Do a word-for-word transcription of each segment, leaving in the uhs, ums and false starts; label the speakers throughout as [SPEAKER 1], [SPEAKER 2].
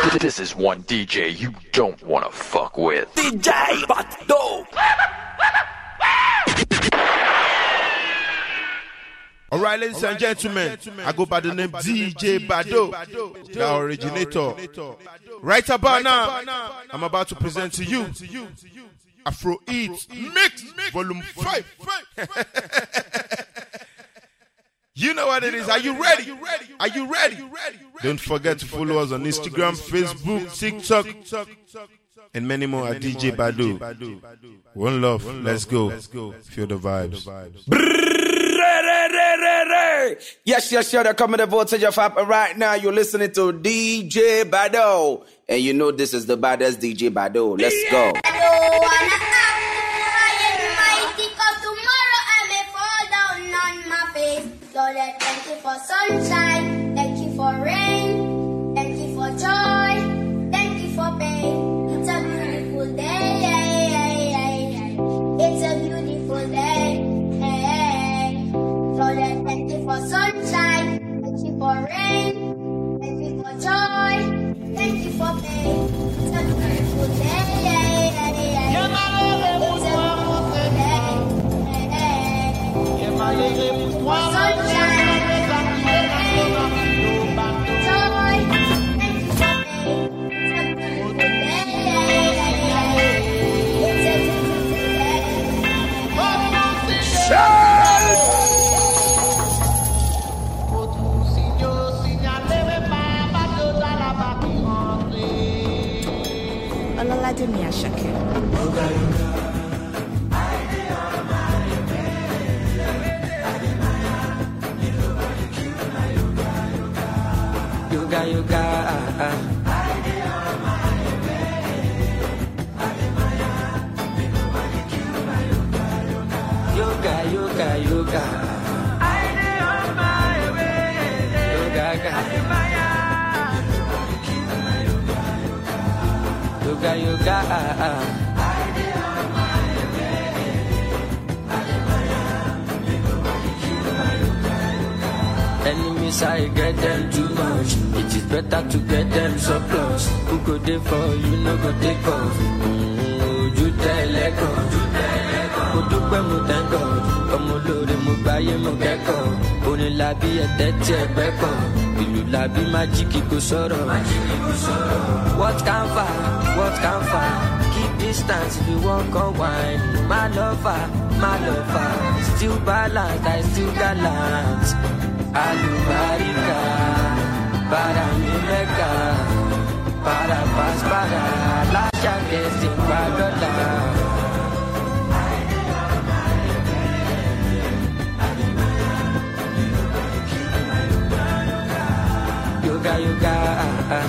[SPEAKER 1] This is one D J you don't want to fuck with.
[SPEAKER 2] D J Bado.
[SPEAKER 3] All right, ladies and gentlemen, I go by the name D J Bado, the originator. Right about now, I'm about to present to you Afro Eats Mix Volume five. You know what it is. Are you ready? Are you ready? Don't forget to follow us on Instagram, Facebook, TikTok, and many more at D J Bado. One love. Let's go. Feel the vibes.
[SPEAKER 2] Yes, yes, yes, they're coming to voltage of app right now. You're listening to D J Bado. And you know this is the baddest D J Bado. Let's go.
[SPEAKER 4] Lord, thank you for sunshine, thank you for rain, thank you for joy, thank you for pain. It's a beautiful day, it's a beautiful day. Lord, thank you for sunshine, thank you for rain, thank you for joy, thank you for pain. It's a beautiful day, it's a beautiful day.
[SPEAKER 5] Yoga, yoga, ah, ah. Yoga, yoga, yoga. Yoga, yoga, yoga, ah, ah. Enemies, I get them too much. It is better to get them so close. Who go there for you, no go take off. Mm, you tell let go. Mo dúpẹ́ mo thank God. Ọmọ olóore mo gbáyé mo kẹ́kọ̀ọ́. Orin làbí ẹ̀tẹ́ tí ẹgbẹ́ kọ̀. Ìlú làbí májíkì kò sọ̀rọ̀. What can far? What can far? Keep distance if you walk on wine. My lover, my lover. Still balanced, I still gallant. Alubarika, para mi mega, para paz, para la chaque sin pagoda. Yoga, yoga, ah, ah.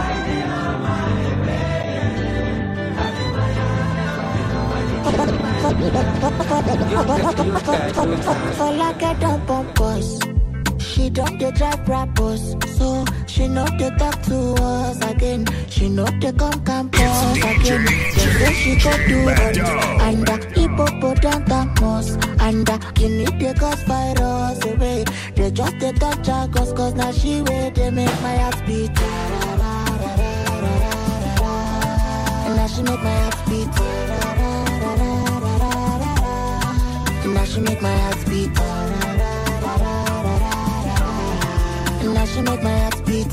[SPEAKER 6] For like I don't bump us. She don't dey drive rappers, so she know they talk to us again. She know they come campus again. She say she go do runs and the hippopotamus and the guinea they cause virus away. They just they touch her cause cause now she way they make my heart beat. And now she make my heart beat. And now she make my heart beat. Now she make my heart beat.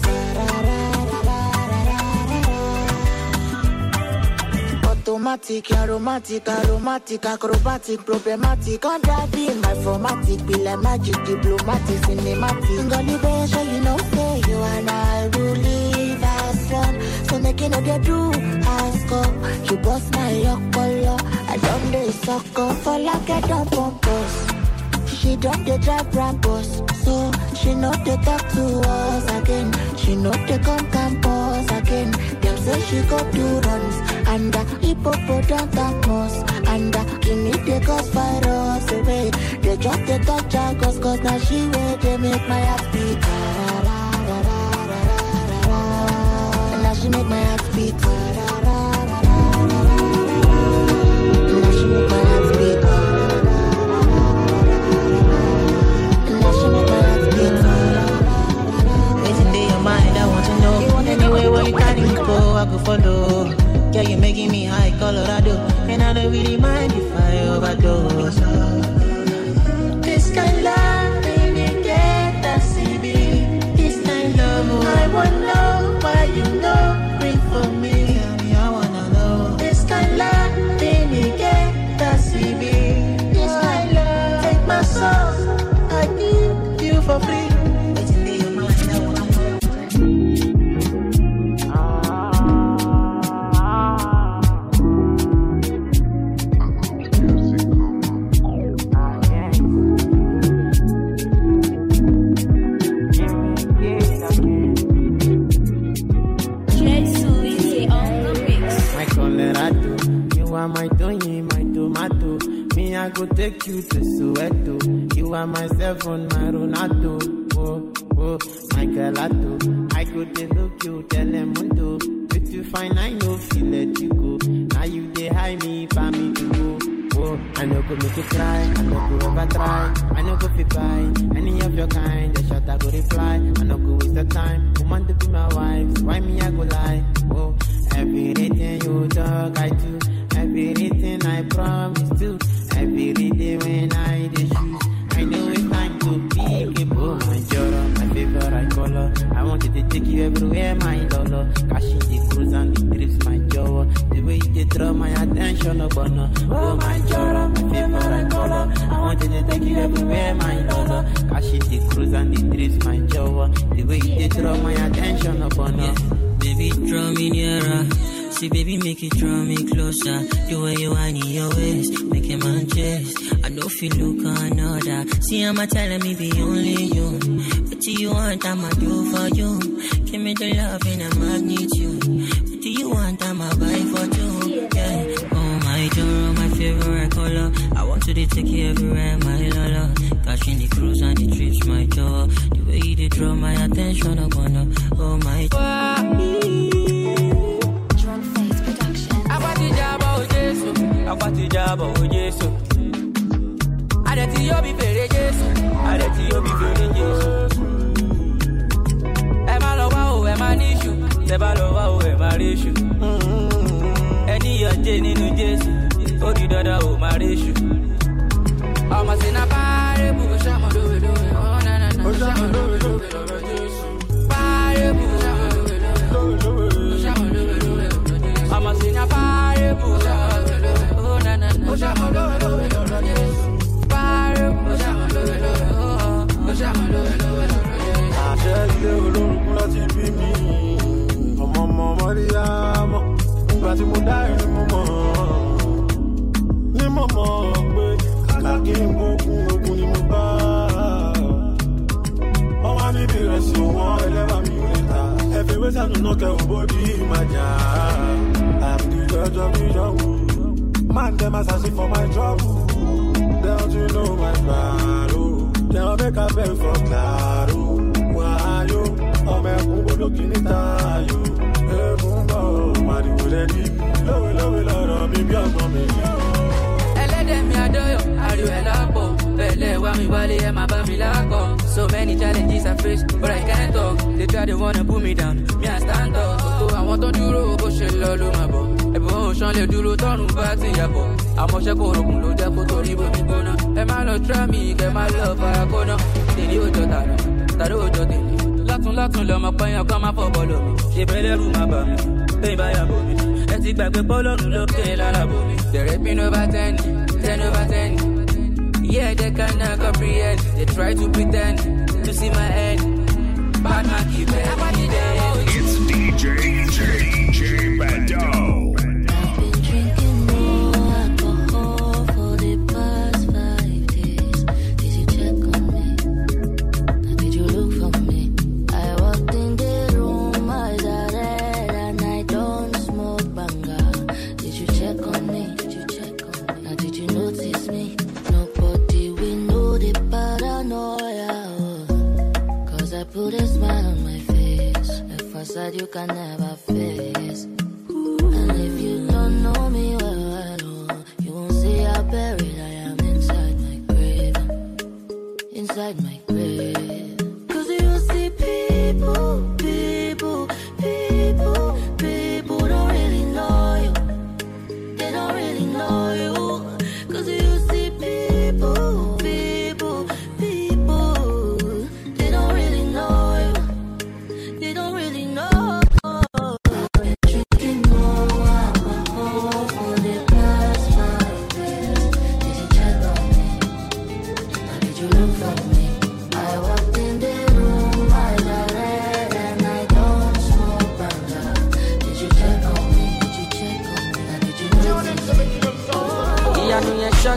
[SPEAKER 6] Automatic, aromatic, aromatic, acrobatic, problematic. On driving my formatic, be like magic, diplomatic, cinematic. Gully baby, show you know, say you and I will live as one. So making no they do ask up. You bust my your color. I don't they suck up for like I don't pump us. She don't they drive rappers, so she know they talk to us again. She know they come campus again. Them say she go do runs and the hippopotamus and the guinea they cause virus away. They just they touch her cause cause now she way they make my heart beat. And now she make my heart beat. And now she make my heart beat. Mind, I want to know. Anyway, when you
[SPEAKER 7] carry me go, I go follow. Yeah, you're making me high, Colorado. And I don't really mind if I overdose. This kind of love, baby, get that C B. This kind of love, I wanna know why you know. Bring for me, I wanna know. This kind of love, baby, get that C B. This kind of love, take my soul, I give you for free. My Tony, my tomato. Me, I go take you to Soweto. You are myself on my Ronaldo. Oh, oh, my gelato. I go to look you, Telemundo. With you fine, I know, feel let you go. Now you they hide me, for me to go. Oh, I know go make you cry, I know go over try. I know go fi buy any of your kind. The shot I go reply, I know go waste the time. Woman to be my wife, so why me I go lie? Oh, everything you talk, I do. Everything I promise to, every day when I the shoes, I know it's time to pick it. Oh my Joro, my favorite color. I wanted to take you everywhere, my dollar. Cashing the cruise and the trips, my jaw. The way you draw my attention, oh bono. Oh my Joro, my favorite color. I wanted to take you everywhere, my dollar. Cashing the cruise and the trips, my jaw. The way you draw my attention, oh bono.
[SPEAKER 8] Yeah. Baby, draw me nearer. See, baby, make it draw me closer. The way you whine in your waist, make a man chase. I know if you look another. See, I'm a telling me be only you. What do you want, I'ma do for you. Give me the love in a magnitude. What do you want, I'ma buy for two. Yeah. Oh my Joro, my favorite color. I want to take you everywhere, my lola. Catching the cruise and the trips, my jaw. The way you draw my attention, I wanna. Oh my God. Akwati jabo Jesu, adeti yo bi fere Jesu, adeti yo bi fere Jesu. E ma lo wa o, e ma ni issue, se ba lo wa o, e ma ri issue. Eni yo je ninu Jesu, o di dada o ma ri issue. Ọmọ si na pare bu o ṣamo lowe lowe, oh na na na, o ṣamo lowe lowe lowe Jesu. Pare bu o ṣamo lowe lowe lowe, o ṣamo lowe lowe lowe Jesu. Ọmọ si na pare bu o ṣamo lowe lowe. Oh, shama lo lo lo lo Jesu. Pare, oh shama lo lo lo, oh shama lo lo lo lo. Àṣẹ ilé olórúkú láti bí mi, ọmọ ọmọ Màríyámọ̀. Nígbà tí mo dá ẹni mo mọ̀, ní mo mọ̀ pé kàkà kí n gbógun ogun ni mo bá. Wọ́n wá níbi rẹ̀ sí wọn ẹlẹ́wà mi ò lè ta. Ẹ̀fẹ̀ wé sànù náà kẹ́hùn bóbí ìmàjà. Àbí ìjọjọ́ mi yọ̀wù. Man, them assassin for my trouble. Don't you know my battle? They'll make a beg for claro. Why you? I'm a bumbo looking at you. Hey, bumbo, Mari will let you. Low, low, low, me be on me. Them me adore, are you a lapo? Pele wa mi wale e ma ba mi lako. So many challenges I face, but I can't talk. They try to wanna put me down, me I stand up. So I want to duro, bo she lolo ma bo. E bo shan le duro tonu ba ti ya bo. Amo se ko rokun lo je ko tori bo mi gbona. E ma lo try me, ke ma love fara kona. Teni ojo taro, taro ojo teni. Latun latun lo ma payan kan ma fo bolo mi. Se bele ru ma ba mi, pe ba ya bo mi. E ti gbagbe polorun loke lara bo mi. They rapping over ten. ten over ten. Yeah, they cannot comprehend. They try to pretend to see my end. Bad man keep it.
[SPEAKER 9] It's D J, D J, D J Bado.
[SPEAKER 10] I've been drinking more alcohol for the past five days. Did you check on me? Or did you look for me? I walked in the room, eyes are red, and I don't smoke banga. Did you check on me? Did you check on me? Or did you notice me? Nobody will know the paranoia. Cause I put a smile on my face, a facade you can never face. And if you don't know me well, well, you won't see how buried I am inside my grave. Inside my grave. Cause you see people, people, people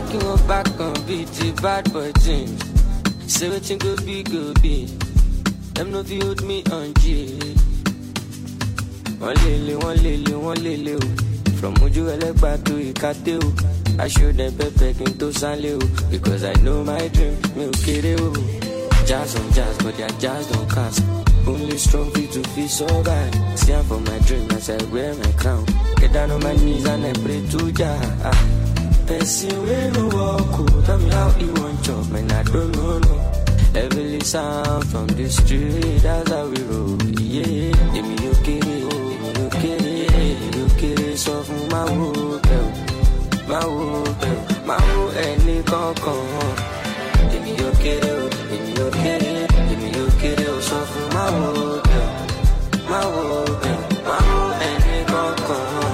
[SPEAKER 5] Backing up back on beat, the bad boy things. Say wetin go be, go be. Them no fi hold me on G. One lele, one lele, one lele, oh. From Oju Elegba to Ikate, oh. I show them pepe into Sanle, oh. Because I know my dream, me okay, oh. Jazz on jazz, but their jazz don't cast. Only strong feet to feel so bad. See I'm for my dream as I wear my crown. Get down on my knees and I pray to Jah. Person we no walk, oh. Tell me how he want chop, man, I don't know, no. Heavily sound from the street, that's how we roll, yeah. Give me your kitty, give me your kitty, give me your kitty, so from my wood, my wood, my wood, any concon. Give me your kitty, give me your kitty, give me your kitty, so from my wood, my wood, my wood, any concon.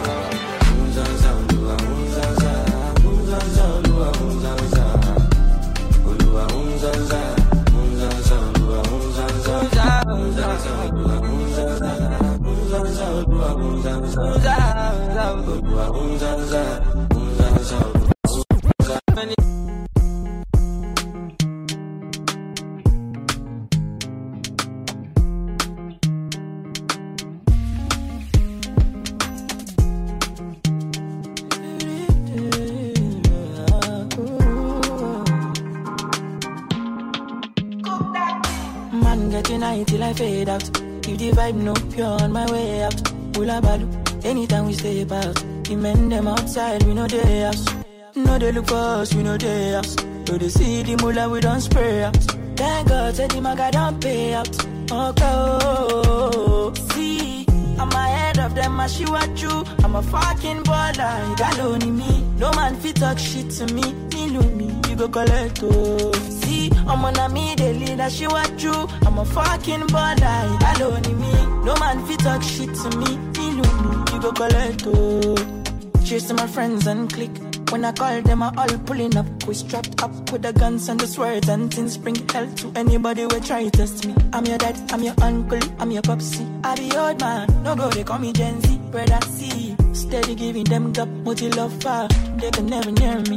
[SPEAKER 11] Man getting high till I fade out. If the vibe no pure on my way out. Ula balu, anytime we stay out. The men them outside, we know they house. No they look for us, we know they house. So they see the mullah, we don't spray out. Thank God, say the maga don't pay out. Okay, oh, see, I'm ahead of them, I see what you. I'm a fucking baller, you got only me. No man fit talk shit to me, me look me, you go collect, oh. See, I'm on a me, they lead, I see what you. I'm a fucking baller, you got only me. No man fit talk shit to me, me look me, you go collect, oh. Chasing my friends and click. When I call them, I all pulling up. We strapped up with the guns and the swords and things. Bring hell to anybody who try to test me. I'm your dad, I'm your uncle, I'm your popsy. I be old man, no go, they call me Gen Z. Brother C, steady giving them gap, multi love far. They can never near me.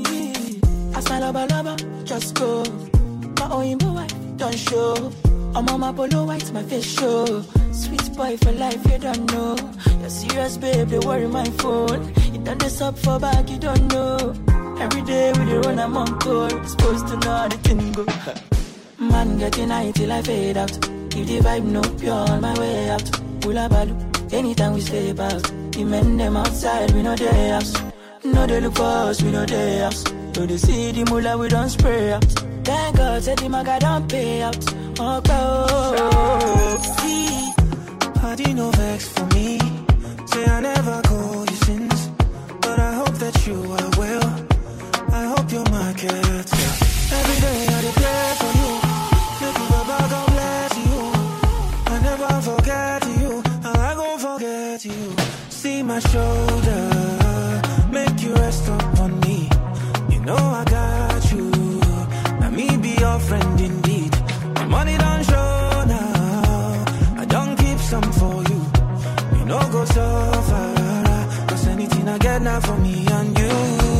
[SPEAKER 11] I smell lava lava, just go. My own boy, don't show. I'm on my polo white, my face show. Sweet boy for life, you don't know. You're serious, babe, they worry my phone. You done this up for back, you don't know. Every day we dey run, I'm on call. Supposed to know how the thing go. Man getting high till I fade out. If the vibe no pure on my way out. Ula balu, anytime we stay about. The men them outside, we know they house. No they look for us, we know they house. So they see the mullah, we don't spray out. Thank God, said the maga don't pay out. Okay, oh, see.
[SPEAKER 12] Party no vex for me. Say I never call you sins, but I hope that you are well. I hope your market well. Every day I declare for you. Make you Baba God bless you. I never forget you. I gon' forget you. See my shoulder, make you rest upon me. You know I got you. Now me be your friend indeed. My money don't show now. I don't keep some for you. You know go so far. Cause anything I get now for me and you.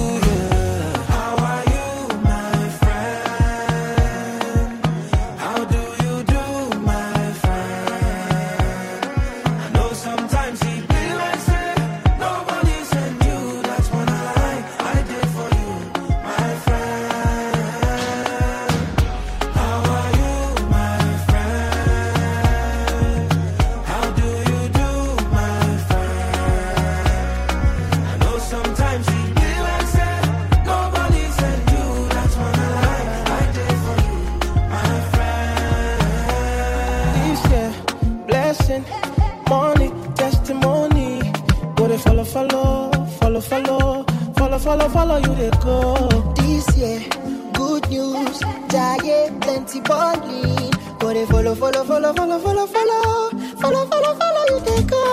[SPEAKER 11] Follow, follow you they go.
[SPEAKER 6] This year, good news, giant plenty bonding. Go they follow, follow, follow, follow, follow, follow, follow, follow, follow you they go.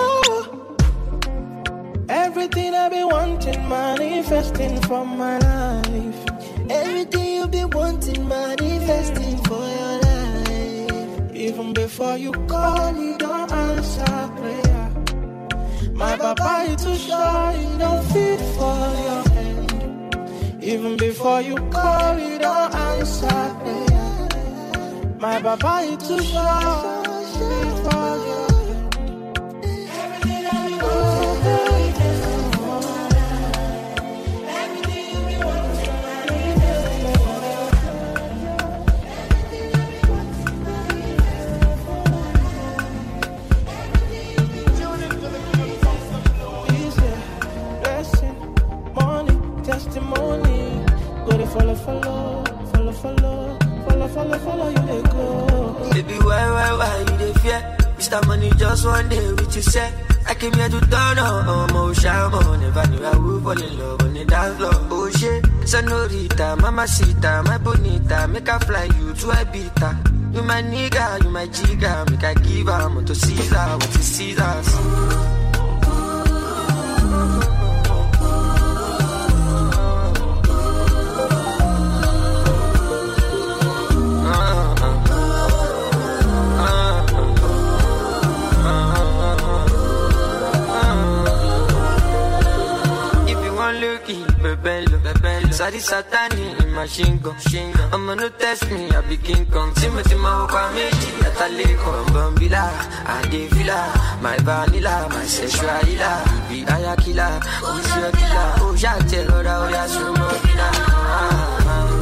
[SPEAKER 11] Everything I've been wanting, manifesting from my life.
[SPEAKER 6] Everything you've been wanting, manifesting for your life.
[SPEAKER 11] Even before you call, you don't answer prayer. My papa is too shy, he don't fit for your hand.
[SPEAKER 7] Even before you call, you don't answer. Yeah. My papa is too short before you. Everything that you want to everything you want to testimony, go to follow, follow, follow, follow, follow, follow, follow, you they go.
[SPEAKER 5] Baby, why, why, why you they fear? Mister Money just one day with you say. I came here to turn on, oh, shaman. Never knew I would fall in love on the dance floor. Oh shit, senorita, mamacita, my bonita, make I fly you to Ibiza. You my nigga, you my jigga, make I give her to Caesar, what is Caesar's? Bello, bello. Sadi satani in machine gun. I'ma no test me, I be King Kong. Timothy Mawaka Meji, Ataleko, Bambila, Adevila, my vanilla, my sexual healer, be Ayakila, who's your killer? Oh, Jate, Roda, Oya, Sumobina.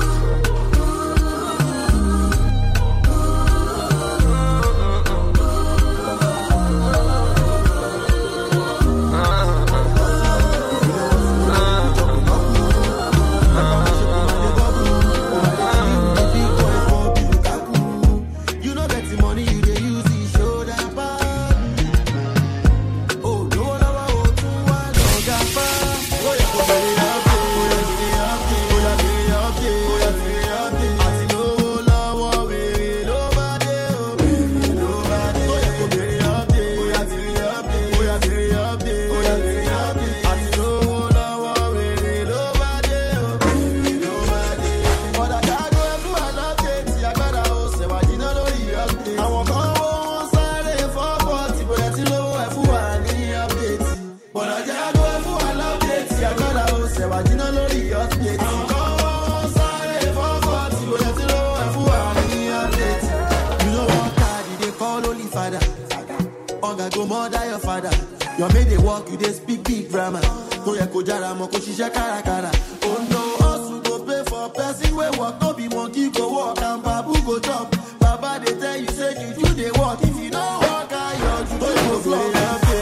[SPEAKER 13] You made it walk, you they speak big grammar. Go ya ko jara mo ko shisha kara kara. Oh no, us we go pay for person we walk. No be monkey go walk and babu go chop. Baba they tell you say you do they walk. If you don't walk, I you do go flop.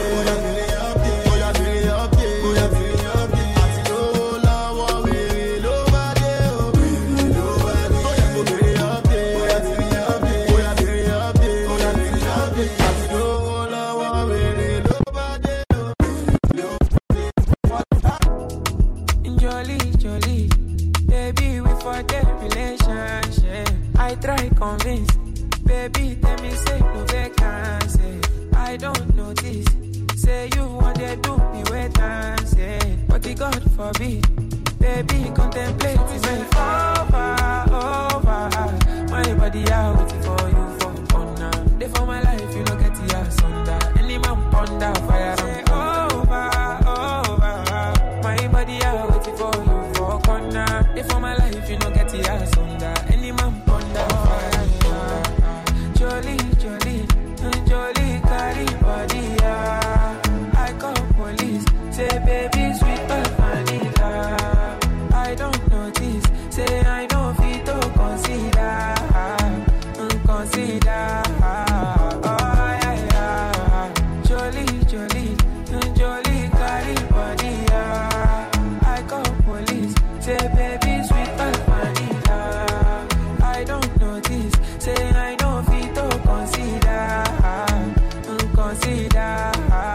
[SPEAKER 7] Convince, baby, tell me say no vacancy. I don't notice, say you want to do me wait and say, but the God forbid, baby, contemplate is over, over. My body out waiting for you for honor. They for my life, you don't get the ass under. Any man ponder fire and over, over. My body out waiting for you for corner. They for my life, you don't get the ass under. Any man ponder fire. Jolly, jolly, jolly, carry body, yeah. I call police, say baby, sweet but vanilla. I don't notice, say I know fit to consider, consider. Oh yeah, yeah. Jolly, jolly, jolly, carry body, yeah. I call police, say baby, sweet but vanilla. I don't notice, say I know fit to consider, consider.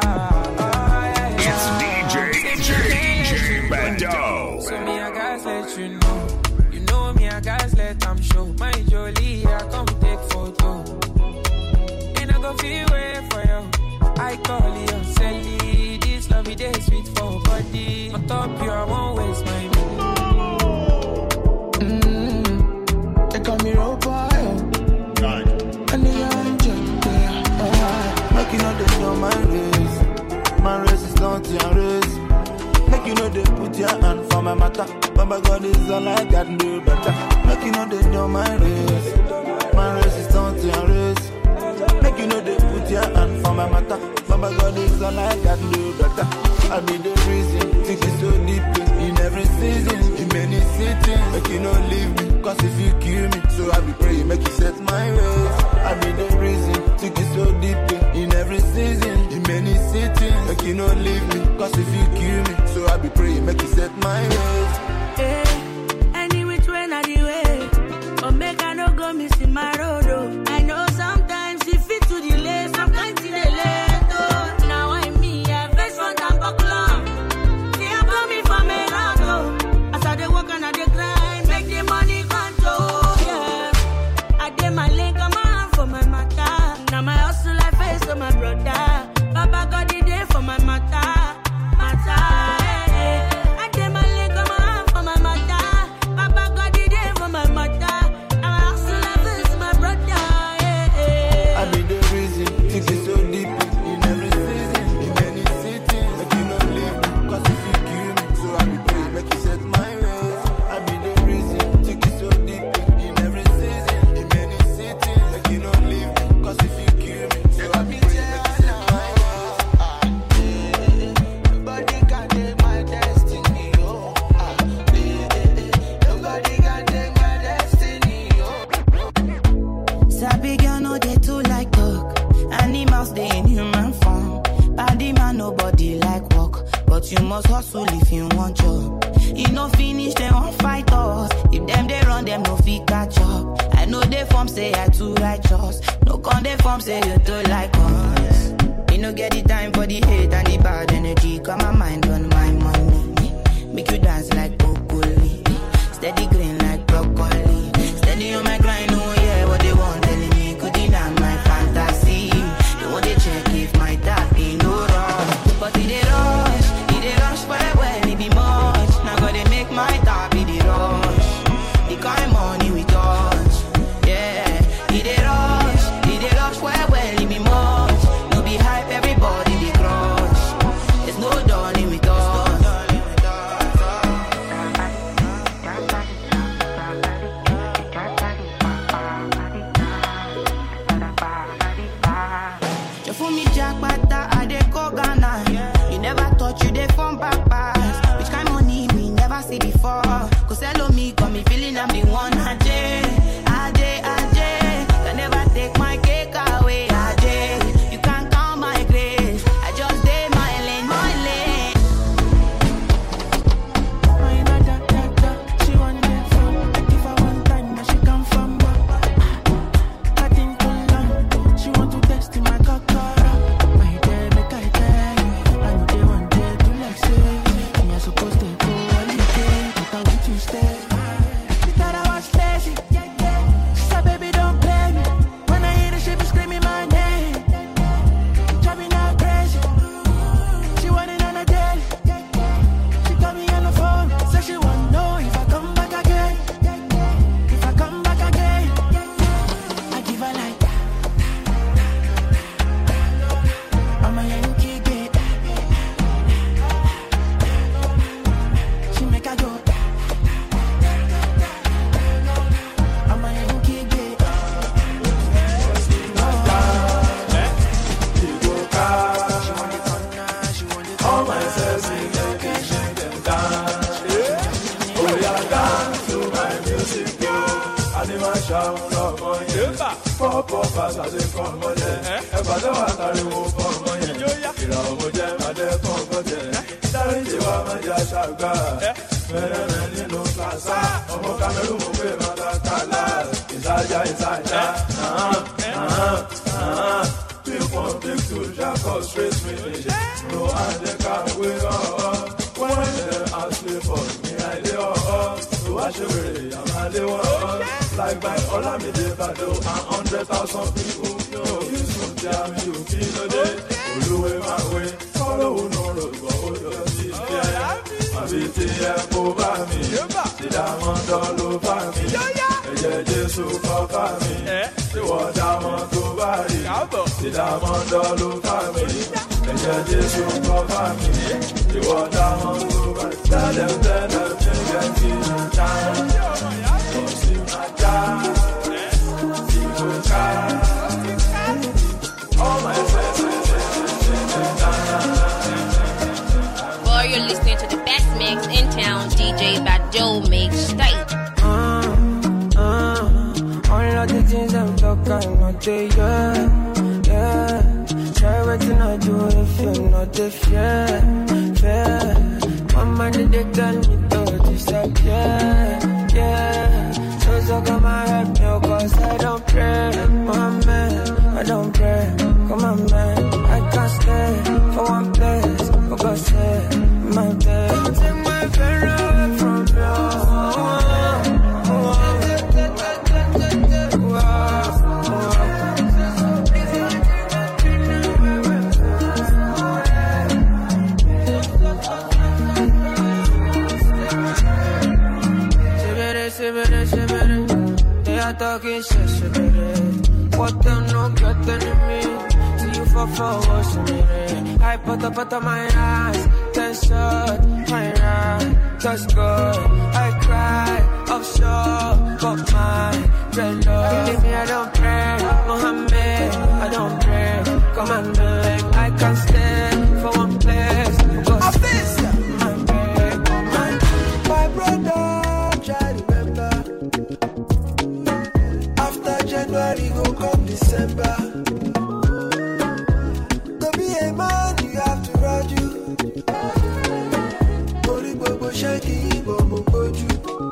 [SPEAKER 9] It's D J, D J Bado.
[SPEAKER 7] So me I guys let you know, you know me I guys let I'm show. My Jolie I come take photo, and I go feel way for you. I call you Sally, this lovey day sweet for body. On top you I won't waste my money.
[SPEAKER 11] Mm, they call me road boy. And the young jump there, uh, make you know they know my race. My race is not your race. Make you know they put your hand for
[SPEAKER 12] my matter. Baba God is all I got to do better. Make you know they know my race. My race is not your race. Make you know they put your hand for my matter. Baba God is all I got to do better. I be the reason, think it so deeply. In every season, in many cities. Make you know leave me, cause if you kill me, so I be praying, make you set my ways. I be the reason, think it so deeply. In every season, in many cities. Make you know leave me, cause if you kill me, so I be praying, make you set my ways.
[SPEAKER 14] Hey, any which way, not the way. But make I no go missing my road, oh. I know sometimes if it to delay, sometimes it delay. Now I'm me, I face front and buckle on. See, I blow me from a lot, oh. As I dey walk and I dey grind, make the money control, yeah. I dey my link, I'm on for my matter. Now my hustle, I face to my brother. Baba God, he dey for my matter, matter, yeah. I dey my link, I'm on for my matter. Baba God, he dey for my matter. Now my hustle, I face to my brother, yeah.
[SPEAKER 12] I be the reason, think it so deep. In every season, in many cities. Make you not leave me, cause if you kill me, so I be praying, make you set my ways. I be the reason, think it so deep. In every season, in many cities. Make you not leave me, cause if you kill me, so I be praying, make you set my ways.
[SPEAKER 15] Nobody can take my destiny, oh. Ah, eh, eh, eh. Nobody can take my destiny, oh.
[SPEAKER 11] Sabi girl no dey too like talk. Animals dey in human form. Body man nobody like walk, but you must hustle if you want job. You no finish they won't fight us. If them they run them no fit catch up. I know they form say I too righteous. No con they form say you too like us. You no get the time for the hate and the bad energy. Got my mind on my money. Make you dance like broccoli. Steady green like broccoli. Steady on my grind, oh yeah, what they want telling me. Could deny my fantasy. They want to check if my tap ain't no wrong. But it they rush, it they rush well, well, it be much. Now gotta make my tap, it they rush. The kind money we touch, yeah. It they rush, it they rush well, well, it be much. No be hype, everybody they crush. There's no darling with us. You fool me jackpata, I dey go Ghana. You never thought you dey from back pass. Which kind money we never see before. Cause hello me, got me feeling I'm the one. Ajay, Ajay, Ajay. Can never take my cake away, Ajay. You can't count my grace. I just dey my lane, my lane. My da da da, she want me from. If I want time, now she come from back. I think too long, she want to test in my cockara. My day make I tell you, I know they want day to like say. Me I supposed to go holiday, but I want to stay. She thought I was lazy, she said baby don't play me. When I hear the she be screaming my name, driving her crazy. She want it on a daily. She got me on the phone, said she want know if I come back again. If I come back again, I give her like that. I'm a Yankee kid. She make her go. I'm a Yankee kid.
[SPEAKER 8] All my sexy ladies, shake them down. Oh yeah, dance to my music, yo. Animation, love, oh yeah. Pop up as I say, come on, yeah. Ever the one I remove from my yeah. You know, my jam, my day, come on, yeah. Darling, you are my jashaga. Mere, mere, no casa. Omo Cameroon, mo pe mata kala. Isaja, isaja. Uh-huh, uh-huh, uh-huh. People think to jack up straight with me. No, I can't wait, oh, when they ask me for me, I do, oh, so I should really, I'm a little, like by all I'm a Bado, a hundred thousand people, yo, you should tell me you feel a day, you way my way, follow no road, but hold your seat, yeah, I'm beating over me, see that one all over me, yeah, just over me, see what I want to buy, see that one all over me. your days will cover me. The water must over. Tell them that I'm getting the time. Cause in my time, people cry. All my friends,
[SPEAKER 16] Boy, you're listening to the best mix in town, D J Bado Mix State.
[SPEAKER 11] Uh, uh, all of the things I'm talking, not the yeah, yeah. Try everything I do if you're not the fair, fair. My mind they got me to disappear, yeah. So so come and help me, cause I don't pray, my man, I don't pray. Come on, man, I can't stay for one place, for God's sake, my day. Don't take my friend away from you. They are talking shit, shit, what them no getting in me? See you for forward, I put up out of my eyes, ten shot, my right, that's good. I cry, offshore, but my dread love. Leave me, I don't pray, Mohammed, I don't pray. Come on, man, I can't stay for one place. I feel
[SPEAKER 12] my brother, try remember. After January, go come December. To be a man, you have to ride you. Only Bobo Shaggy, Bobo Boju.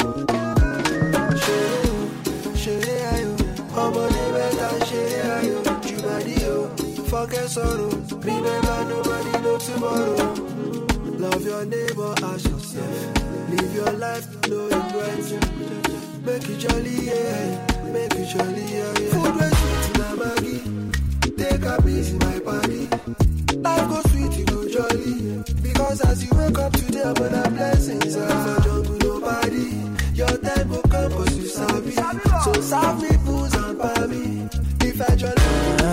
[SPEAKER 12] Shere ayo, Omo de beta shere ayo. Jubadi yo, forget sorrow. Remember nobody know tomorrow. Love your neighbor as yourself. Live your life, no regrets. Make it jolly, yeah. Make it jolly, yeah. Food was sweet in a baggie. Take a piece in my party. Life go sweet, you go jolly. Because as you wake up today, I'm gonna blessings. I'm for jungle, nobody. Your time will come, cause you sabi. So serve me booze and party. If I jolly.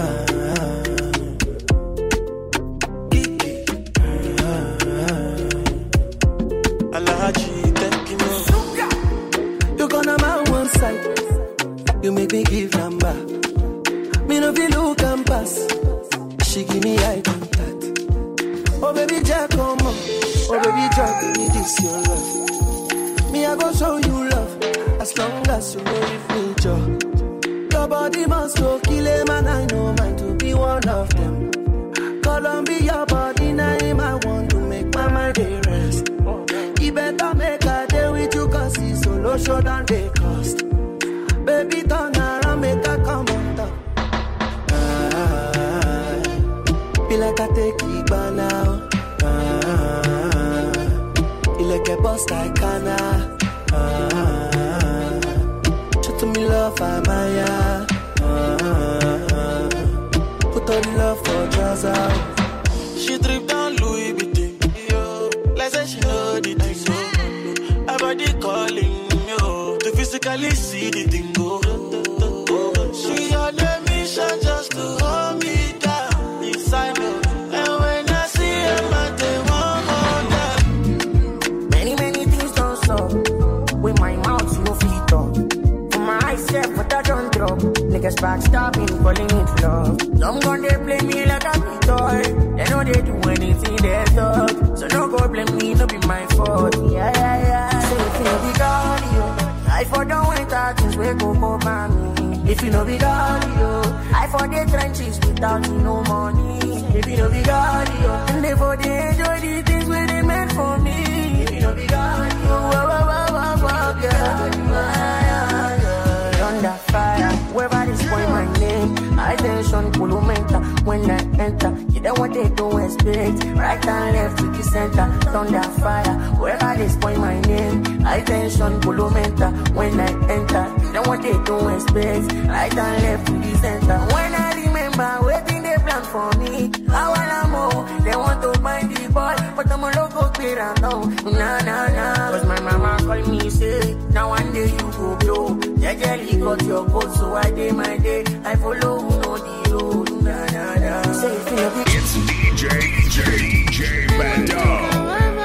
[SPEAKER 11] You gonna my one side. You make me give number. Me no feel look and pass. She give me eye contact. Oh baby Jack, come on. Oh baby Jack, give me this your love. Me I go show you love. As long as you know if me joy. Your body must go kill a man. I know mine to be one of them. Columbia body name I want to make my mind a rest. You better make a day with you, cause it's solo show than they cost. Baby, turn around, make a come on top. Ah, feel like I take it by now. Ah, feel like a boss like Kana. Ah, show to me love, I'm Maya. Ah, put all the love for Jazza.
[SPEAKER 12] She drip down Louis Vuitton. Like say she know the thing go. Her body calling me, oh, to physically see the thing go. She on a mission just to hold me down. Inside me, and when I see her, I take one more down.
[SPEAKER 11] Many, many things don't solve. With my mouth, you feet on. For my eyes, set, but I don't drop. Niggas backstabbing, calling it love. Some gun they play me like a big toy. They know they do anything they talk. So no go blame me, no be my fault. Yeah, yeah, yeah. So if you know be God, yo, I for don't wait out things we go for me. If you know be God, yo, I for the trenches without me no money. If you know be God, yo, and they for the enjoy the things where they meant for me. If you know be God, yo, wah, wah, wah, wah, wah, yeah, under fire, wherever they spoil my name. I tension, Kulumenta, when I enter. You know what they don't expect. Right and left to the center, thunder fire, wherever they spoil my name. I tension, Kulumenta, when I enter. You know what they don't expect. Right and left to the center. When I remember waiting they plan for me. I wanna more, they want to find the boy, but I'm a local clear and now. Nah, nah, nah. Cause my mama call me, say, now one day you go blow. Jejely got your coat, so I day my day. I follow who know the road. Nah, nah, nah. Say if you love it.
[SPEAKER 9] It's D J, D J, D J Bado.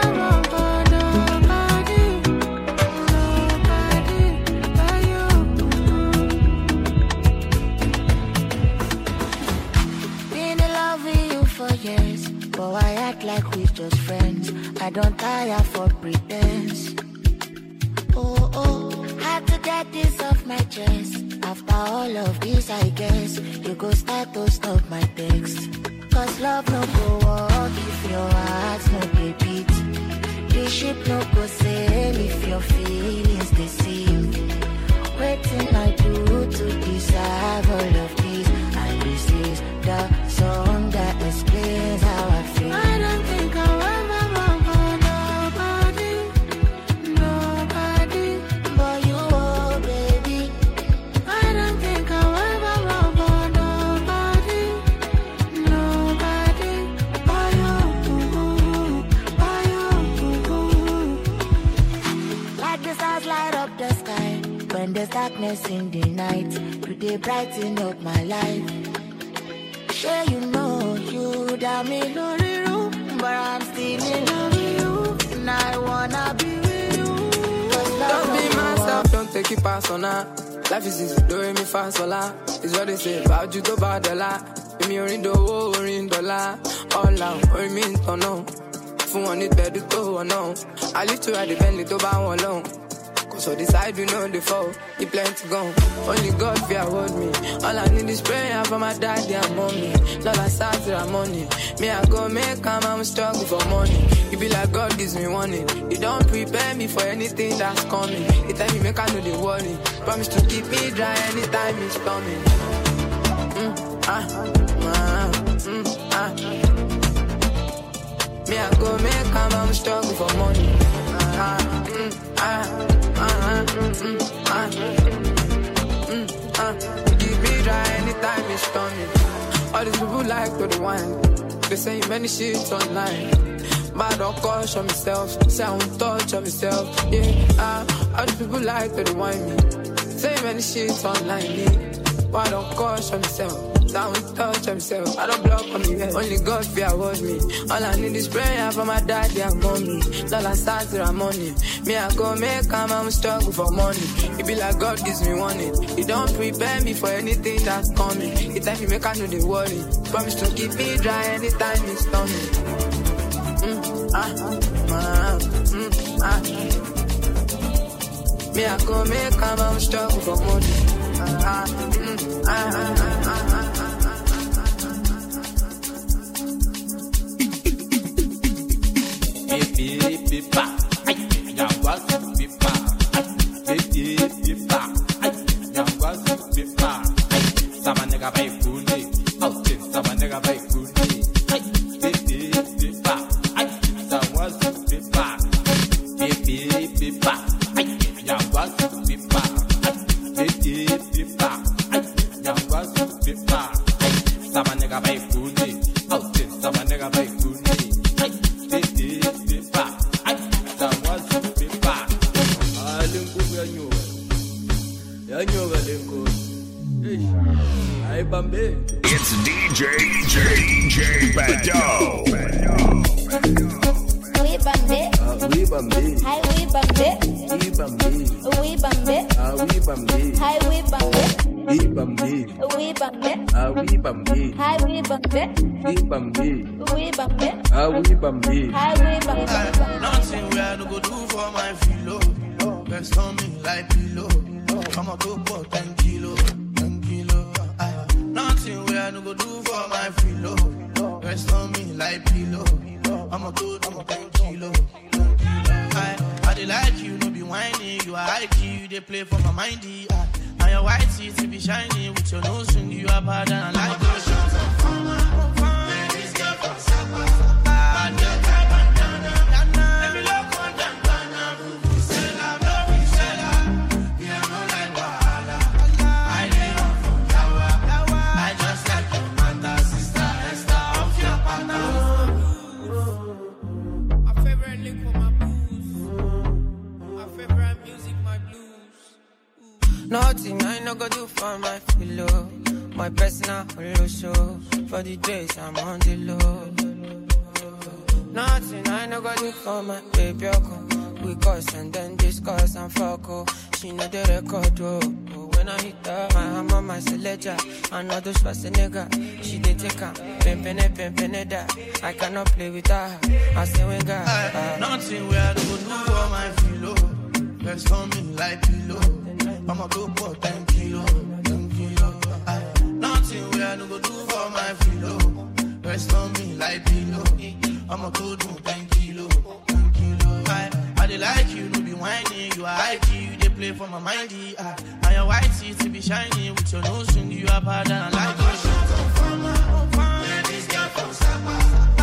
[SPEAKER 6] Years, but I act like we just friends. I don't tire for pretense. Oh, oh, had to get this off my chest. After all of this, I guess you go start to stop my text. Cause love no go walk if your heart's no dey beat. The ship no go sail if your feelings they sink. Waiting I do to deserve all of this. And this is the song that explains how I feel. I don't think I'll ever wrong for nobody, nobody but you, oh baby. I don't think I'll ever wrong for nobody, nobody but you, but you. Like the stars light up the sky when there's darkness in the night. You dey brighten up my life. Sure you know you got me lonely room, but I'm still in love with you, and I wanna be with you.
[SPEAKER 17] Don't be myself, don't take it personal. Life is easy, don't me fast a lot. It's what they say about you, to bad a lot. If you're in the war, or in the la, all out, or in mean to know. Fun on it, better to know. I live to ride the Bentley to buy one alone. So decide you know the fall, you plan to go. Only God fear hold me. All I need is prayer for my daddy and mommy. Lord, I start to money. Me, I go make come, I'm struggle for money. You be like God gives me warning. You don't prepare me for anything that's coming. You tell me make I know the worry. Promise to keep me dry anytime it's storming. Mm, ah, ah, mm, ah. Me, I go make come, I'm struggle for money. Ah, mm, ah. Uh, mm, uh, mm, uh, keep me dry anytime it's storming. All these people like to the wine. They say many shit online. But I don't caution myself. Say I won't touch on myself. Yeah, uh, all these people like to the wine me. Say many shit online. Yeah. But I don't caution myself. I won't touch myself. I don't block on me head. Only God fear hold me. All I need is prayer for my daddy and mommy. All I start to money. Me I go make come, I'm struggle for money. It be like God gives me warning. You don't prepare me for anything that's coming. You tell me make I know the worry. Promise to keep me dry anytime it's storming. Mm, ah, ah, mm, ah. Me I go make come, I'm struggle for money. Ah, mm, ah, ah, ah, ah, ah.
[SPEAKER 18] Pipa, ay, yangwa pipa, ay, pipa, ay, yangwa pipa, ay, sama nigga bay kuni, oh, sama nigga bay kuni, ay, pipa, ay, yangwa pipa, pipa, ay, yangwa pipa, ay, pipa, ay, yangwa pipa, ay, sama nigga bay kuni, oh, sama nigga bay kuni.
[SPEAKER 9] It's D J, D J, D J Bado.
[SPEAKER 4] We Bambi.
[SPEAKER 18] We Bambi.
[SPEAKER 4] Hi, we Bambi.
[SPEAKER 18] We Bambi.
[SPEAKER 4] We Bambi.
[SPEAKER 18] We Bambi.
[SPEAKER 4] Hi, we Bambi.
[SPEAKER 18] We Bambi.
[SPEAKER 4] We Bambi.
[SPEAKER 18] We Bambi.
[SPEAKER 4] Hi, we Bambi.
[SPEAKER 18] We Bambi.
[SPEAKER 4] We Bambi.
[SPEAKER 18] We Bambi.
[SPEAKER 4] Hi, we Bambi.
[SPEAKER 15] Nothing we I no go do for my filo. Rest on me like pillow. Come on, go for ten kilo, ten kilo. Aye. Nothing we I no go do for my filo. Rest on me like pillow. I'ma do ten kilo. I, I dey like you, no be whiny. You are high key, you dey play for my mindy. Uh, and your white teeth be shiny with your nose ring. You are bad and I like those shots.
[SPEAKER 17] Nothing I no go do for my pillow. My personal hollow show. For the days I'm on the low. Nothing I no go do for my baby. We cuss and then discuss and fuck. Oh. She know the record. Oh. Oh, when I hit her, my hammer, my selector. I know those Schwarzenegger. She did take her. Pimpin' pimpin' that. I cannot play with her. I say we got uh,
[SPEAKER 15] nothing where I do for my pillow. Rest on me like pillow. I'ma go for ten kilo, ten kilo. Aye. Nothing where I do for my pillow. Rest on me like pillow. I'ma go do ten kilo, ten kilo. Aye. I dey like you, no be whining. You are I G, you dey play for my mindy. Aye. And your white teeth to be shiny with your nose ring. You are bad and I like you. This girl from Sapa.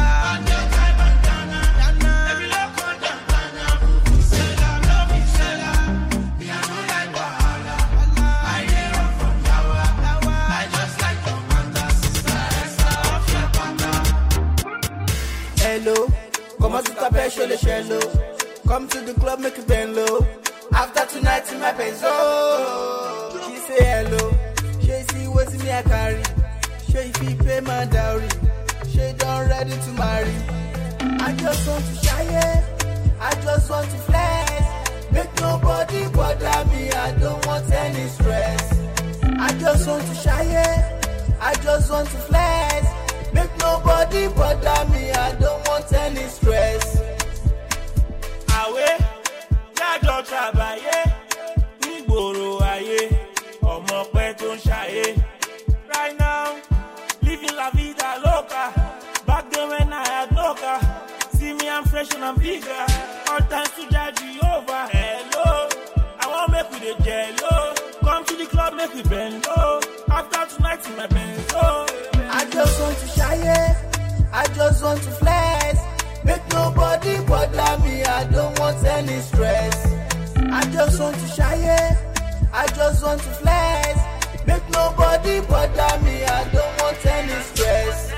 [SPEAKER 7] Hello, comment tu t'appelles, je le shallow. Come to the club, make it bend low. After tonight, in my benzo. She say hello. She see what's me I carry. She fee pay my dowry. She done ready to marry. I just want to shy, I just want to flex. Make nobody bother me, I don't want any stress. I just want to shy, I just want to flex. Make nobody bother me, I don't want any stress.
[SPEAKER 8] Awe, jájọ trabaye, nígboro ayé, ọmọ pẹ́ tó ń ṣayé. Right now, living la vida loca. Back then when I had no car, see me I'm fresh and I'm bigger. All times to judge over. Hello, I want make with a jello. Come to the club, make we bend low. After tonight in my benzo.
[SPEAKER 7] I just want to shy, I just want to flex. Make nobody bother me, I don't want any stress. I just want to shy, I just want to flex. Make nobody bother me, I don't want any stress.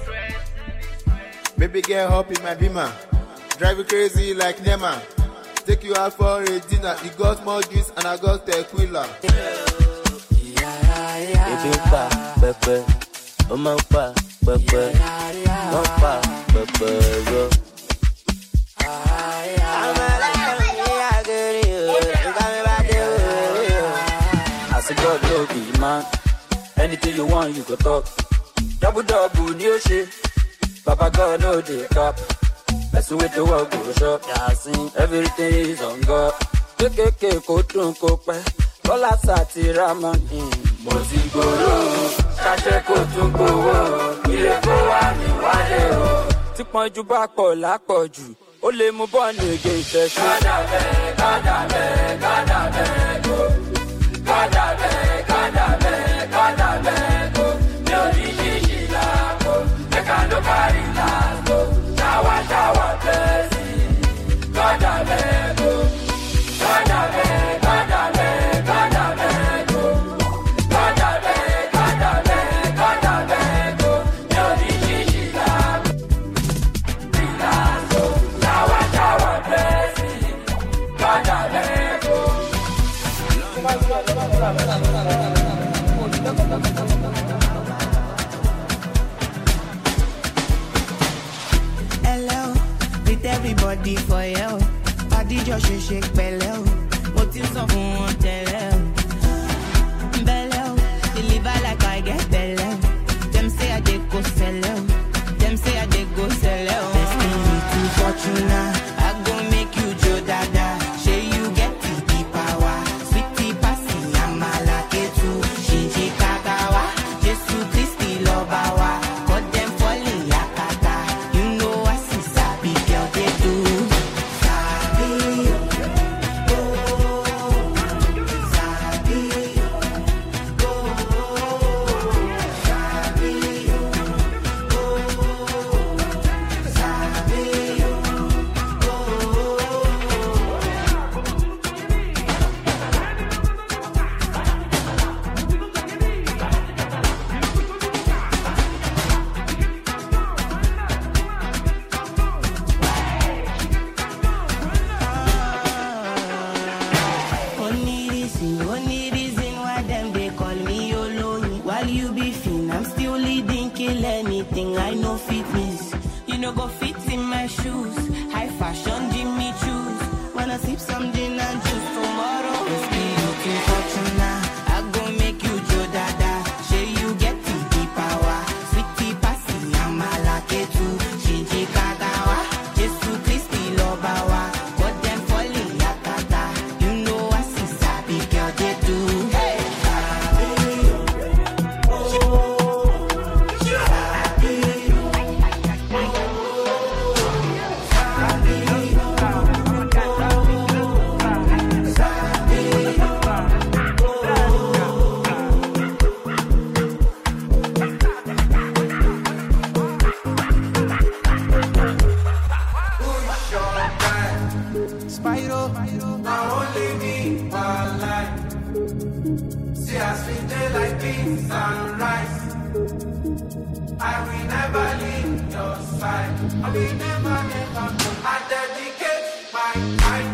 [SPEAKER 19] Baby girl, hop in my Beamer. Drive you crazy like Nema. Take you out for a dinner. You got more juice and I got tequila.
[SPEAKER 5] Oma pa, pepe, opa, pepe, yo. I say God no be man. Anything you want, you go talk. Double double new shit. Papa God no dey cap. Let's wait to work go shop. Yeah, sing everything is on God. Keke ko tun ko pe. Kola sati ramani. Mo ti gboro. Ṣàṣẹ kò tún gbowó, ilé kó wá ní wálé o. Tí pọ́njú bá pọ̀ lápọ̀jù, ó lè mú bọ́ọ̀lù ègé ìṣẹ́ṣẹ́. Kádàbẹ́, kádàbẹ́, kádàbẹ́ kó. Kádàbẹ́, kádàbẹ́, kádàbẹ́ kó. Mi ò ní ṣíṣì láàbò, ẹ̀ka ló kárí láàbò. Ṣáwá ṣáwá bẹ́ẹ̀sì, kádàbẹ́ kó. Kádàbẹ́, kádàbẹ́, kádàbẹ́ kó. Kádàbẹ́.
[SPEAKER 11] Hello, with everybody for you. Body just shake, shake, belly. What is up on tele? Belly, deliver like I get belly. Them say I dey go sell. Them say I dey go sell. Destiny to Fortuna. I go make you Joe Dada. Say you get the power. Sweetie passy, I'm a lucky too. Shinji Kagawa. Jesu Christi Lobawa. Got them falling yakata. You know I see sabi girl they do. Sabi, oh, sabi, oh, sabi, oh, sabi, oh. my shoes. High fashion, Jimmy choose. Wanna sip something and choose tomorrow. It's me looking fortuna. I go make you Joe Dada. Say you get the deep power. Sweetie passy, I'm a lucky too. Shinji Kagawa. Jesu Christi Lobawa. But them falling yakata. You know I see sabi girl they do. Hey,
[SPEAKER 12] Spyro, now only me one life. See us we day like beans and rice. I will never leave your side. I will never, never. I dedicate my time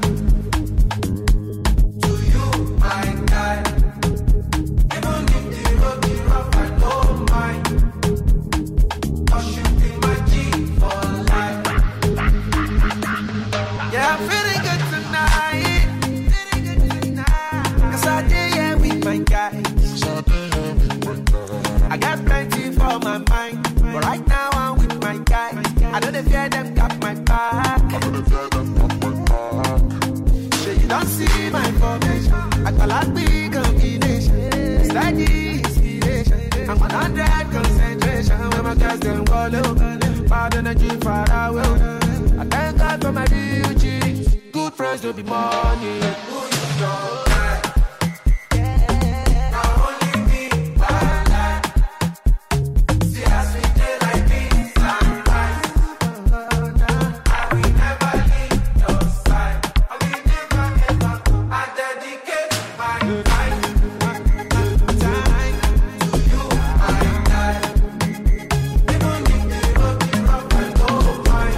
[SPEAKER 12] to you, my guy. Even if the road be rough, I don't mind. 'Cause you be my G for life. Yeah, I'm feeling good tonight. Cause I did yeah with my guys. I got plenty for my mind. But right now I'm with my guys. I don't fear them got my back. So you don't see my formation. I call out big combination. Steady inspiration. I'm one hundred concentration. When my guys them go low. Bad energy far away. I thank God for my beauty. Good friends will be money. Who you don't like? Now only me, one life. See us we day like beans and rice. I will never leave your side. I will never ever. I dedicate my time to you, my life. Even if the road be rough, I don't mind.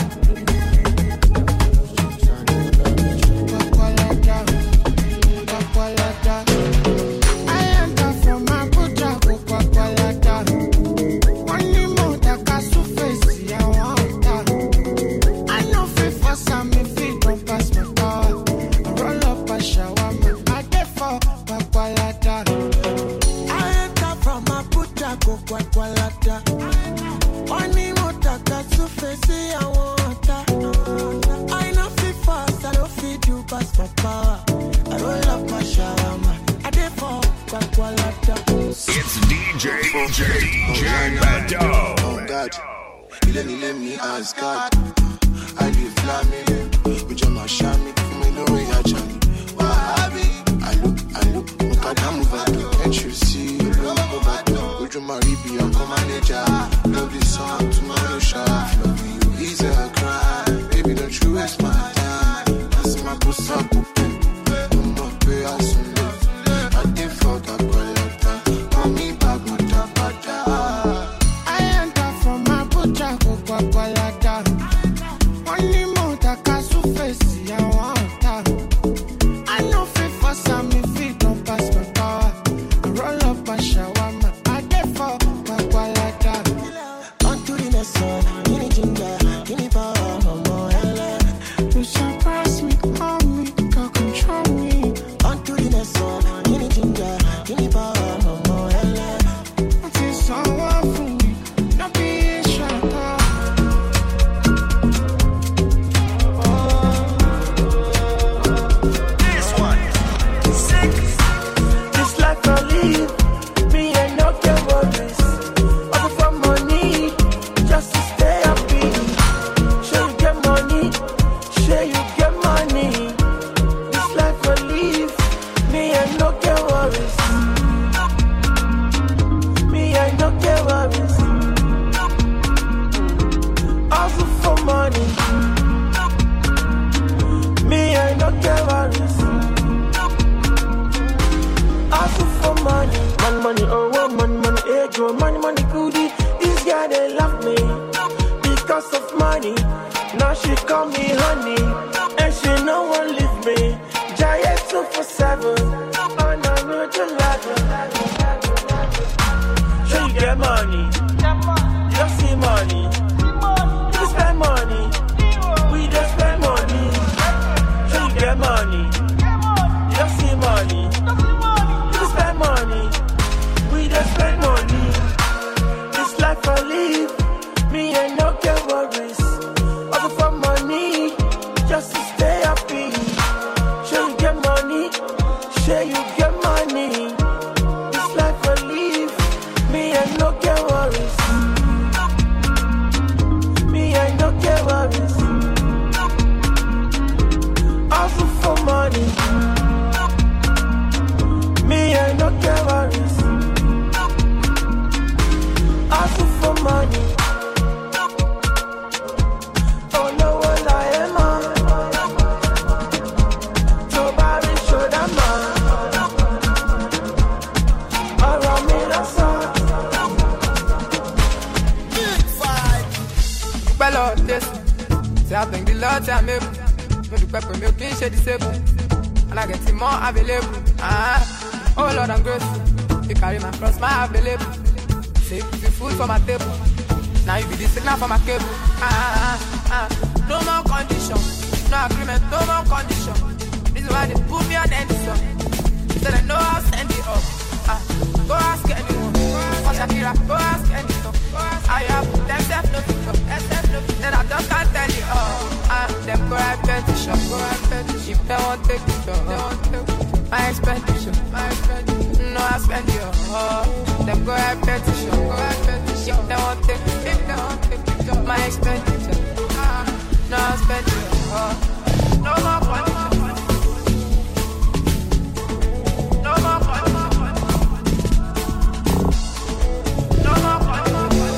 [SPEAKER 9] It's D J, D J, D J Bado.
[SPEAKER 20] Oh God, you let me let me ask God. I live flaming, with your mashami, for me no way I Charlie. What happened? I look, I look, look at them move out. Can't you see? You look over there. Would you marry be your manager? Love this song tomorrow, shot. Love you, easy a cry. Baby, don't you waste my time. That's my puss up. I'm not pay as soon. I did for that collector. Call me back with that bada.
[SPEAKER 12] I enter from my butcher, go kwalata. Only more that can surface, I want that. I know fit for some if it don't pass my power. I roll up a shawarma, I get for kwalata.
[SPEAKER 20] On to the next one, give me ginger, give me power, mama, hella.
[SPEAKER 12] You surprise me, call me, can control me.
[SPEAKER 20] On to the next one, give me ginger, give me power, mama, hella.
[SPEAKER 12] What is someone for me? Not be a shut up.
[SPEAKER 8] This one, sick. This life I live, me I no get worries. All for money, just to stay happy. Sure you get money, sure you get money. This life I live, me I no get worries. Me I no get worries. Also for money, me I no get worries. Also for money, money, money, oh, oh, money, money, ego, money, money, goodie. This guy they love me because of money. Now she call me honey, and she no one leave me. Giant two for seven, and I know you love her. Sure you get money, you don't see money, you spend money.
[SPEAKER 17] Say I thank the Lord, say I'm able. No do pepper, milk, can't share disable. And I get more available. Ah, oh Lord, I'm grateful. You carry my cross, my available. Say you put food for my table. Now you be the signal for my cable. Ah, ah, ah. No more condition, no agreement, no more condition. This is why they put me on any song. So they know I'll send it up. Ah, go ask anyone. For Shakira, go ask anyone. I have them self no picture, them no picture. Then I just can't tell you all. Ah, them go have petition, go have petition. If they won't take it all, they won't take it. My expectation, my expectation. No, I spend it all. Them go have petition, go have petition. If they won't take it, if they won't take it. My expectation. Ah, no, I spend it all. No more condition. No more condition. No more condition.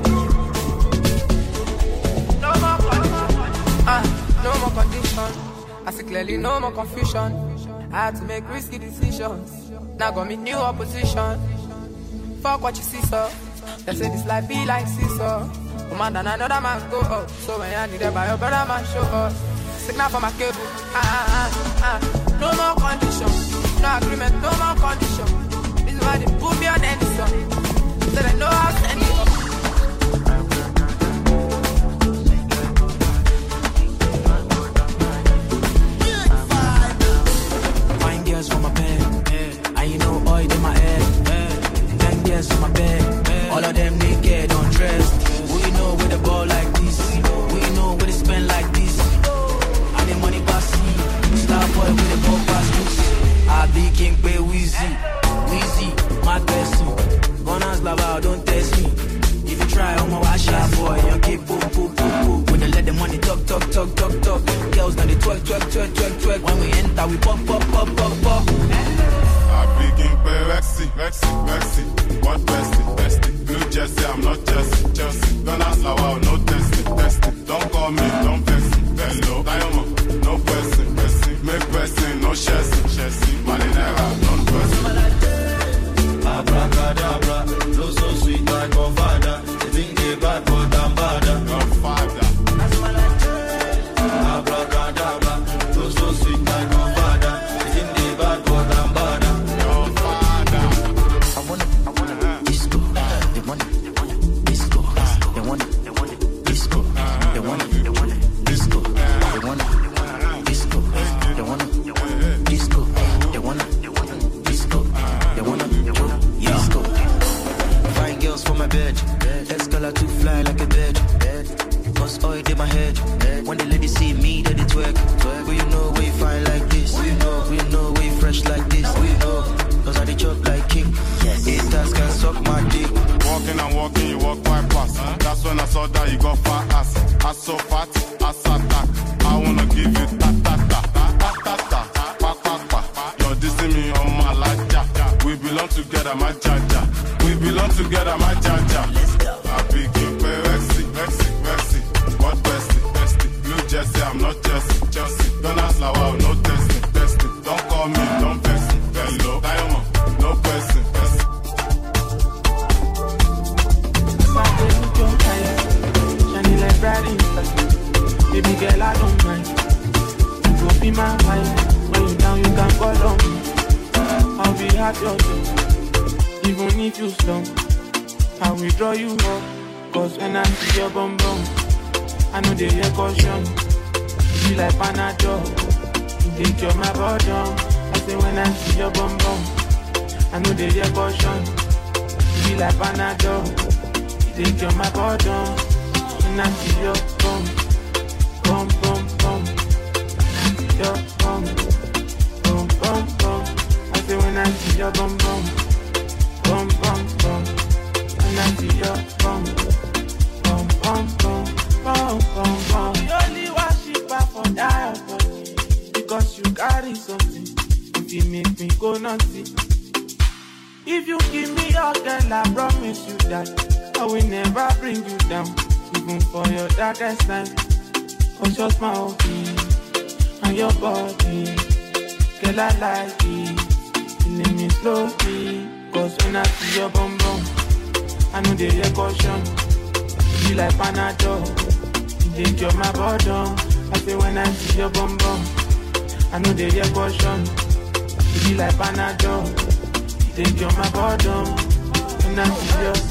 [SPEAKER 17] No more condition. Ah, no more condition. I see clearly no more confusion. I had to make risky decisions. Now got me new opposition. Fuck what you see, sir. They say this life be like seesaw. One man and another man go up. So when I need it by your brother man show up. Signal for my cable. Ah, ah, ah, ah. No more condition. No agreement, no more condition. This is why they put me on any song. So they know how to end it up.
[SPEAKER 11] Fine girls for my bed, yeah. And you know oil in my head, yeah. Ten girls for my bed, yeah. All of them naked, undressed. We know where the ball like this. We know where they spend like this. And the money pass star boy with the ball pass this. I be king pay Weezy, Weezy, my person. Gunners lava, don't test me. If you try, I'm a wash out boy. You keep boom, boom, boom, boom. When they let the money talk, talk, talk, talk, talk. Girls now they twerk, twerk, twerk, twerk, twerk. When we enter, we pop, pop, pop, pop, pop.
[SPEAKER 21] I be king pay Rexy, Rexy, Rexy. What bestie, bestie? Blue Jersey, I'm not Chelsea, Chelsea. Gunners lava, no testing, testing. Don't call me, don't vex me. Hello, Diamond, no person, person. Make person, no chassis, chassis. Marinera, non person.
[SPEAKER 13] Abracadabra, flow so sweet like a father. They think they bad, but I'm badder.
[SPEAKER 21] Godfather.
[SPEAKER 13] Abracadabra, flow so sweet like a father. They think they bad, but I'm badder.
[SPEAKER 21] Your father.
[SPEAKER 11] I wanna, I wanna disco. They want it, they want it, disco. They want it, they want it, disco. They want it, they want it, disco. They want it, disco. They want it, they want it, disco. They want it, they want it, disco. They want it, they want it, disco. Fine girls for my bed. Escala to fly like a bird. Cause oil in my head. When the ladies see me, they twerk. Who you know we fine like this? Who you know? Who you know we fresh like this? Who you know? Cause I dey chop like king. Yes. Haters can suck my dick.
[SPEAKER 21] Walking and walking, you walk quite fast. Huh? That's when I saw that you got fat ass. Ass so fat, ass attack. I wanna give you ta ta ta ta ta ta ta pa pa pa. You're dissing me on my laja. We belong together, my jaja. We belong together, my jaja. I be king pay Rexy, Rexy, Rexy. What bestie, bestie? Blue Jersey, I'm not Chelsea, Chelsea. Gunners lava, no testing, testing. Don't call me, don't vex me. Hello, Diamond, no person, person.
[SPEAKER 7] Shining like bright in the baby girl, I don't mind. You go be my mind. When you down, you can call on me. I'll be at your door, even if you slump. I will draw you up, cause when I see your bum bum, I know they hear caution. You be like Panadol, you think you're my bottom. I say when I see your bum bum, I know they hear caution. You be like Panadol, you think you're my bottom. When I see your bum, bum, bum, bum, your bum, bum, bum, bum. I say when I see your bum bum, bum, bum, bum. When I see your bum, bum, bum, bum, bum, bum, bum. You only worship her for that body, because you carry something. If you make me go naughty, if you give me your girl, I promise you that I will never bring you down, even for your darkest night. Cause your smile and your body, girl, I like it. Killing me slowly, cause when I see your bum bum, I know they hear caution. You be like Panadol, you take your my bottom. I say when I see your bum bum, I know they get caution. You be like Panadol. You take your my bottom, when I see your.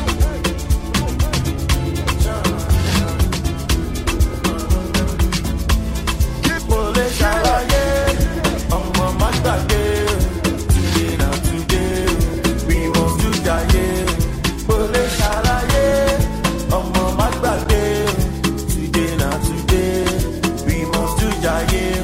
[SPEAKER 8] Today now today, we must do that, yeah. Bole shalaye, omo magbagbe. Today now today, we must do that, yeah.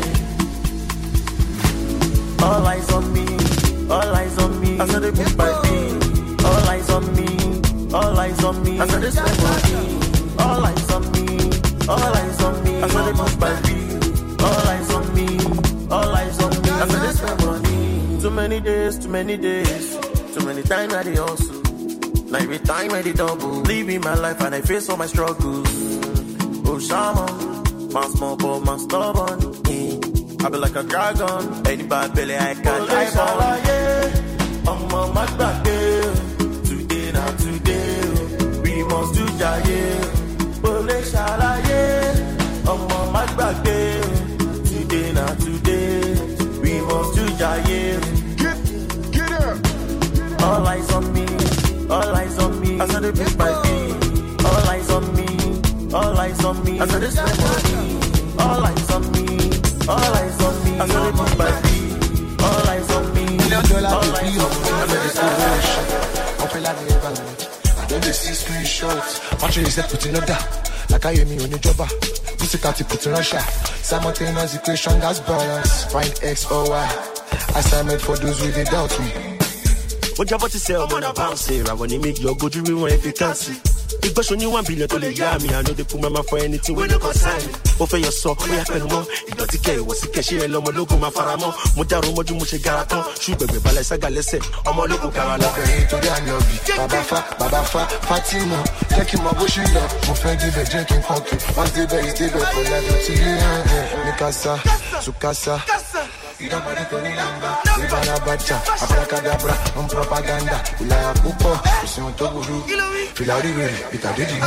[SPEAKER 8] All eyes on me, all eyes on me. I said they move by me. All eyes on me, all eyes on me. I said they spend money. All eyes on me, all eyes on me. I said they move by me. All eyes on me, all eyes on me. I said they spend money. Too many days, too many days, too many times I dey hustle. Now every time I dey double, living my life and I face all my struggles. Oh shaman, man small but man stubborn. Mm. I be like a dragon, any bad belly I can't dive on. I'm on my back there. Today now today, we must do jaye. Bole shalaye, I'm on my back there. Today now today, we must do jaye. Get, get up. All eyes on me, all eyes on me. I said they pick my feet. All eyes on me, all eyes on me. I said they spend money. All eyes on me, all eyes on me. I said they pick my feet. All eyes on me, all eyes on me. I said they spend money.
[SPEAKER 20] I don't see screenshots. Watch you set put in order. Like I hear me on the jobber. Pussy cat put in Russia. Simultaneous equation that's balance. Find X or Y. Assignment for those who they doubt me.
[SPEAKER 8] What you about to say? I'm on a bounce here. I want to make your go to rewind if you can't see. Big Bash on you one billion to the yummy. I know they put my mouth for anything when you consign me. Over your soul, we have no more. It doesn't care what's the cash here. Lomo logo, my faramo. Mujaro Moju Mushigaraton. Shoot baby, Balasaga, let's say. I'm a local Carala.
[SPEAKER 20] To the Anobi. Baba Fa, Baba Fa, Fatima. Take him a bush in love. My friend, they drinking coffee. Once they be, they be for life. To you, Mikasa, Sukasa. Ida Maritoni Lamba, Ivana Bacha, Abracadabra, on propaganda, Ila Pupo, Sion Toguru, Filari, Ita Didi.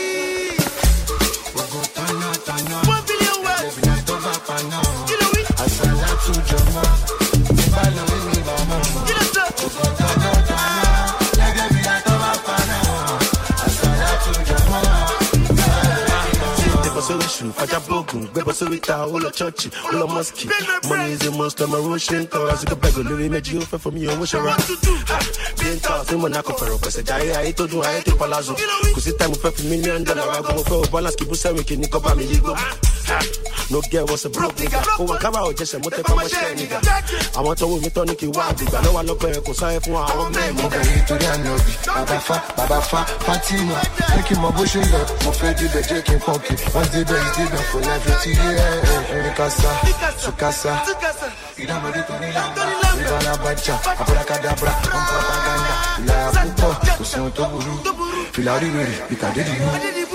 [SPEAKER 20] Ogotana, Tana, Levina Tova Pana, Asala to Jama, Ibala with me, Mama. Ogotana, Tana, Levina Tova Pana, Asala to Jama.
[SPEAKER 8] So issue, Faja Bogun, Beba Sorita, all a church, all a mosque. Money is a most of my Russian cars. I can beg a little image you for me. I wish I ran to do. Being taught in Monaco for a person. I told you I hate to Palazzo. Because it's time of a million dollar. I go for a balance, keep us saying, Nico Bamigo. No girl was a broke nigga. Oh, I come out just a motor from my share nigga. I want to meet Tony Wadi, but no one look at because I have one man.
[SPEAKER 20] To the Anobi, Baba Fa, Baba Fa, Fatima. Take him a bush in love. My friend, they drinking coffee. Once they be, they be for life. To you, Mikasa, Sukasa. Ida Maritoni Lamba, Ivana Bacha, Abracadabra, on propaganda. Ila Pupo, Sion Toguru, Filari, Ita Didi.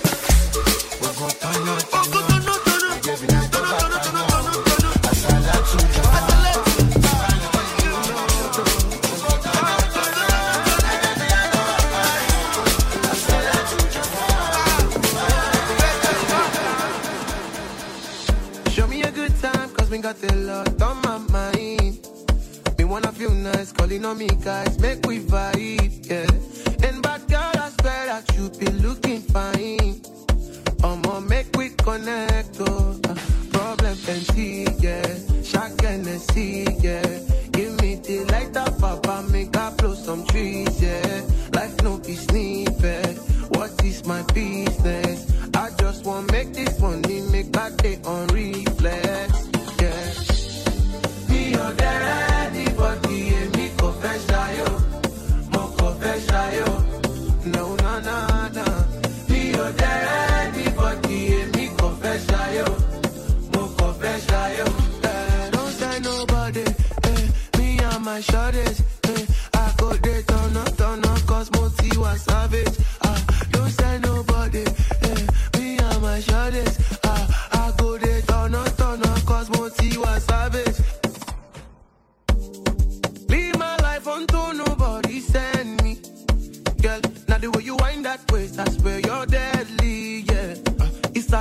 [SPEAKER 17] Show me a good time, cause we got a lot on my mind. Me wanna feel nice, calling on me guys, make we vibe, yeah. And bad girl, I swear that you be looking fine. I'ma make we connect, oh. Uh, problem plenty, yeah. Shock and see, yeah. Give me the light up, papa, make I blow some trees, yeah. Life no be snippet. What is my business? I just want make this money, make I day on reflex, yeah. Me or daddy, but the me confess, yo. Mo confess, yo. No, no, no, no. Me or daddy, but the me confess, yo. Mo confess, yo. Eh, don't tell nobody, eh. Me and my shorties, eh. I go there, turn up, turn up, cause Moti was savage. Ah, don't tell nobody, eh. Me and my shorties, ah, I go there, turn up, turn up, cause Moti was savage. Leave my life until nobody send me. Girl, now the way you wind that waist, I swear you're deadly, yeah. Uh, it's a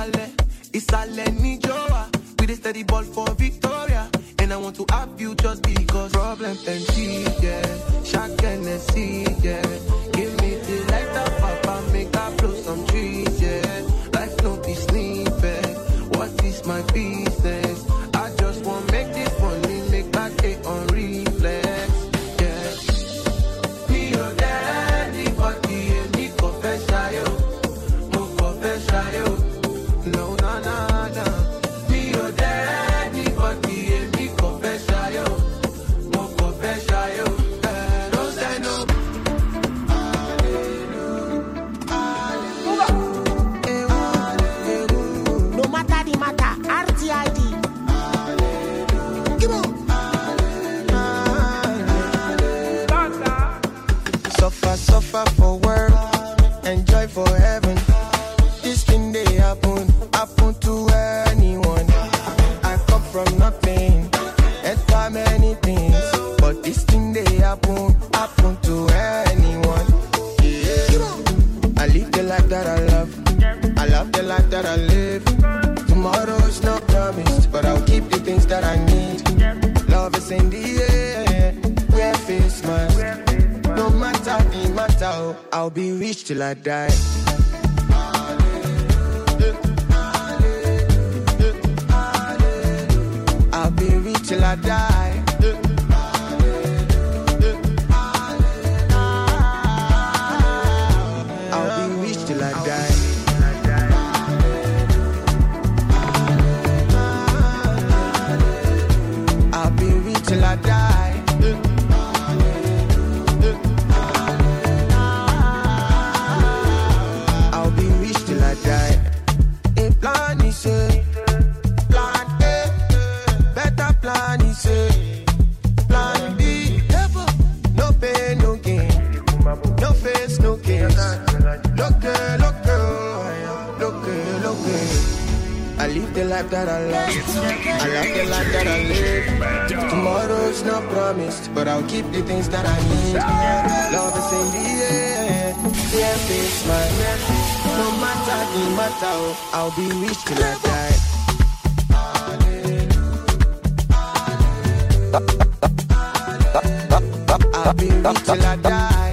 [SPEAKER 12] Saleni Joa. We the steady ball for Victoria. And I want to have you just because. Problem plenty, yeah. Shaq Hennessy, yeah. Give me the lighter, papa, make I blow some trees, yeah. Life no be snippet. What is my business? I just want to make this money, make back it on reflex, yeah. Me your daddy, but the me confess yo, mo confess yo. No, no, no, no. Me your daddy, but the me confess yo, mo confess yo. Don't say no.
[SPEAKER 6] No matter the matter, R T I D. Give on.
[SPEAKER 12] Suffer, suffer for work, enjoy for heaven. This thing they happen, happen to anyone. I come from nothing, enter many things, but this thing they happen, happen to anyone. Yeah. I live the life that I love, I love the life that I live. Tomorrow is not promised, but I'll keep the things that I need. Love is in the air, wear face mask. No matter the matter, I'll be rich till I die. I'll be rich till I die. I'll be rich till I die. I'll be rich till I die. I'll be rich till I die. A plan is a plan A, better plan is a plan B. No pain, no gain, no face, no case. Look, look, look, look. I live the life that I love. I love the life that I live. Tomorrow's not promised, but I'll keep the things that I need. Love is in the air, yeah, face mine. No matter the matter, I'll be rich till I die. I'll be rich till I die.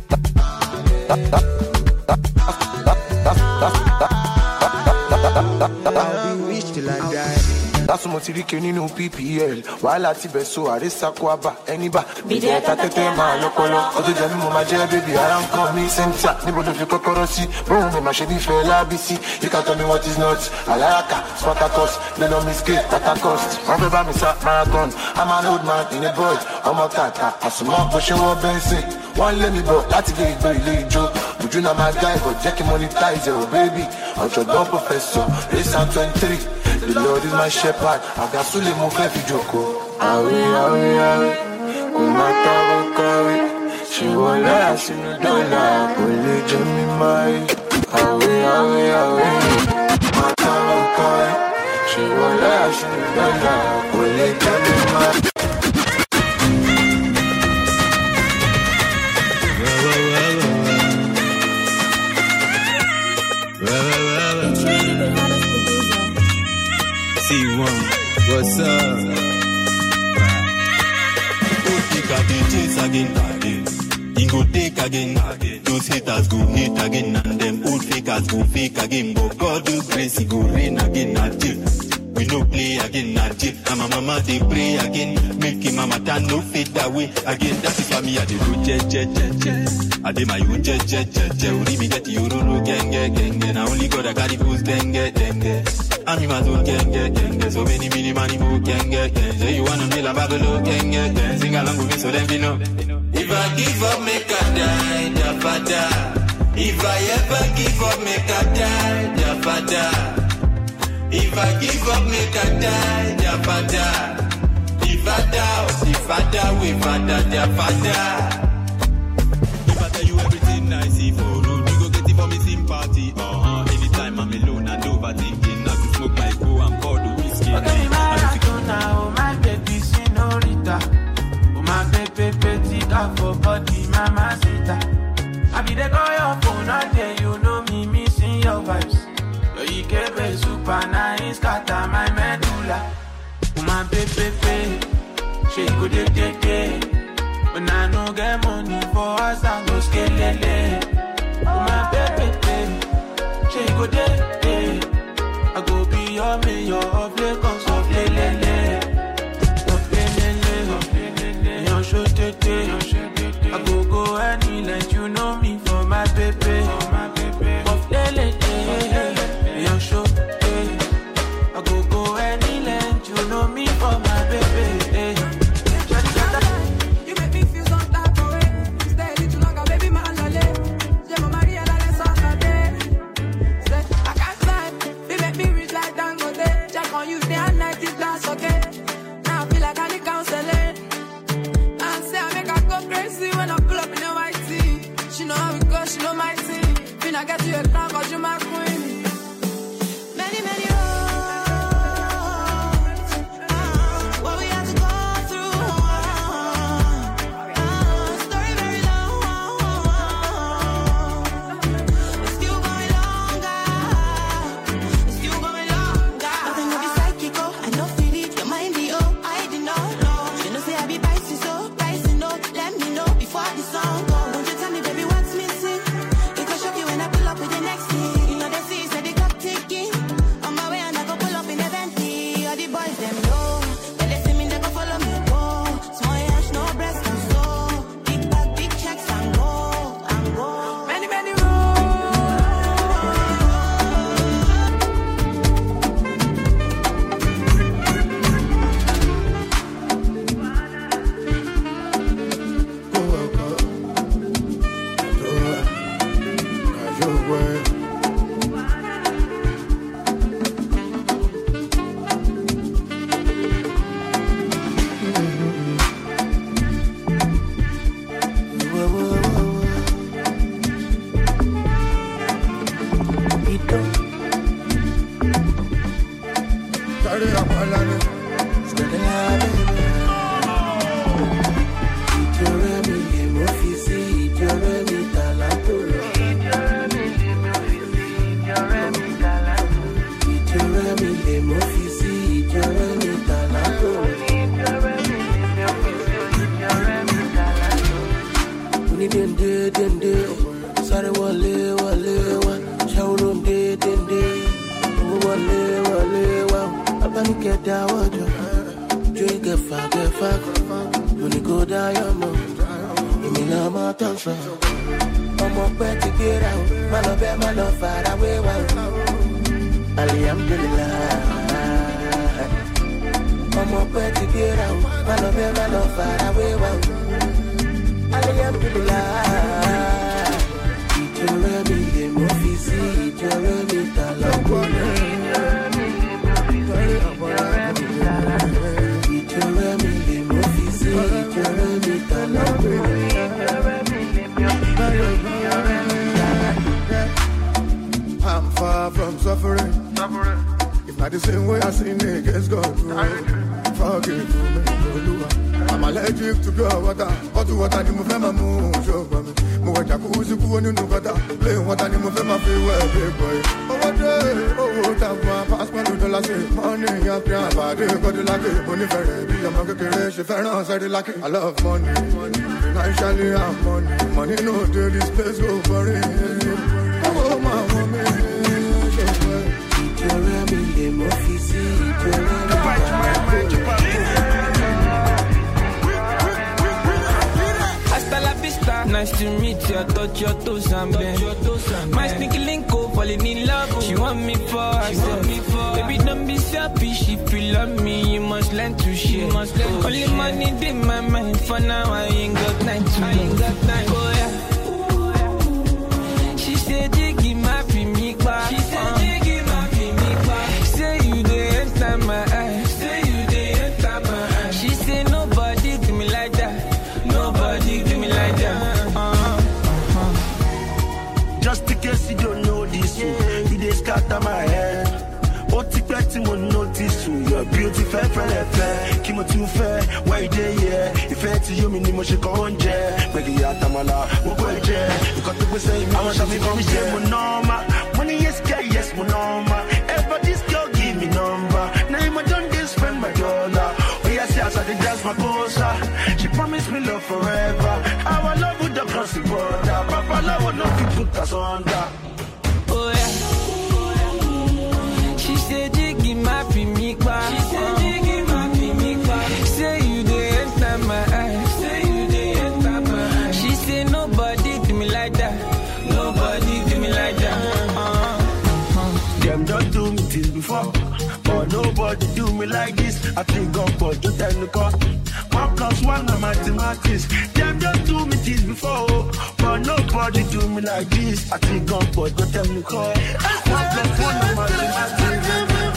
[SPEAKER 12] I'll be rich till I die. That's what you can in P P L. While I tibe so I resakwaba anyba. Be there tatete ma lokolo. Odo jami mo ma je baby around call me center. Nibo do fi kokorosi. Bro me ma shedi fe la B C. You can tell me what is not. Alaka, Spartacus, they don't miss skate, Tatacost. I'm a baby sat marathon. I'm an old man in a boy. I'm a tata. I'm smart pushing one Benson. One let me go, that's get it very late joke. But you know my guy, but Jackie monetize your baby. I'm your dumb professor. Race I'm twenty-three. The Lord is my shepherd. I got Sule Mufefi Joko. Awe, awe, awe. Kumata wakawe. She won't lie, she no dollar. Only Jimmy my. Awe, awe, awe. Kumata wakawe. She won't lie, she no dollar. Only Jimmy my.
[SPEAKER 1] C one, what's up? Go take a chase again, again. He go take again, again. Those haters go hate again, and them old fakers go fake again. But God do grace, he go rain again, again. We no play again, again. And my mama they pray again. Make him mama turn no fade that way again. That is why me I dey do je je je je. I dey my own je je je je. Only me get you no gang gang gang. Now only God I got the fools denge denge. I'm in my zone gang gang gang. So many many money mo gang gang gang. Say you wanna be like Babylon gang gang gang. Sing along with me so them we know. If I give up, make I die, da father. If I ever give up, make I die, da father. If I give up, make I die, their father. If I die, if I die, we father, their father. If I tell you everything I see for road, you go get it for me sympathy. Uh-huh. Anytime I'm alone and overthinking, I could smoke my go and pour the whiskey.
[SPEAKER 7] Okay, Maradona, oh my baby, senorita. Oh my baby, petty car for body, mama sita. I be the call your phone all day, you know me missing your vibes. You keep it super nice, scatter my medulla. My baby, she go de de de. When I no get money for us, I go scale. My baby, she go de de. I go be your mayor of Lagos of Lele. Of Lele, of Lele. Your show de de. I go go any let you know me for my baby. My baby. Of Lele, your show de. I go go any let you know me for my baby.
[SPEAKER 17] You make me feel some type of way. Stay little longer, baby, my lolly. Yeah, my Maria, let's all day. Say, I can't lie. You make me rich like Dangote. Check on you day and night, if that's okay. Now I feel like I need counseling. And say I make her go crazy when I pull up in the white tee. She know how it goes, she know my team. Feel I get to your crown, cause you my queen. Many, many
[SPEAKER 20] I'm far from suffering. If not the same way I sin against God, forgive me, Lord. I'm allergic to pure water. Hot water, the move my moon, show me. More jacuzzi, who knew no water. Plain water, the move my feel well, big boy. Oh, day, oh, time for pass my little last money. I'm proud, but they got the lucky. Money for it, I'm not going to get the lucky. I love money, financially, I'm money. Money, no, this place go for it. Oh, my woman.
[SPEAKER 7] Hasta la vista, nice to meet you. I thought your toes and bend. My sneaky link up, falling in love. She want me for herself. Baby, don't be selfish. If you love me, you must learn to share. Only money in my mind. For now, I ain't got time to go. Oh yeah. She said, "Jiggy, my me back." She said, "Jiggy, my me back." Say you dey enter my eyes. Say you dey enter my eyes. She said, "Nobody do me like that. Nobody do me like that." Uh-huh. Uh-huh.
[SPEAKER 3] Just in case you don't know this, yeah. You dey scatter my head. What you expect to notice? Your beauty fair, fair, fair. Kimo too fair. Why you dey here? If it's you, me ni mo she con je. Begi atamala, mo go je. Because people say I want to be come je. Mo normal. Money yes, girl, yes, mo normal. Ever this girl give me your number. Now you don't just spend my dollar. Oh yes, yes, I think that's my cosa. She promised me love forever. Our love would have crossed the border. Papa love would not be put us under.
[SPEAKER 11] Oh yeah. She said jiggy my me kwa. She said jiggy my me kwa. Say you dey enter my eyes. Say you dey enter my eyes. She said nobody do me like that. Nobody do me like that. Uh-huh.
[SPEAKER 3] Them don't do me this before, but nobody do me like this. I think God but you tell the call. One plus one are mathematics. Them don't do me this before, but nobody do me like this. I think God but you tell the call. One plus one are mathematics.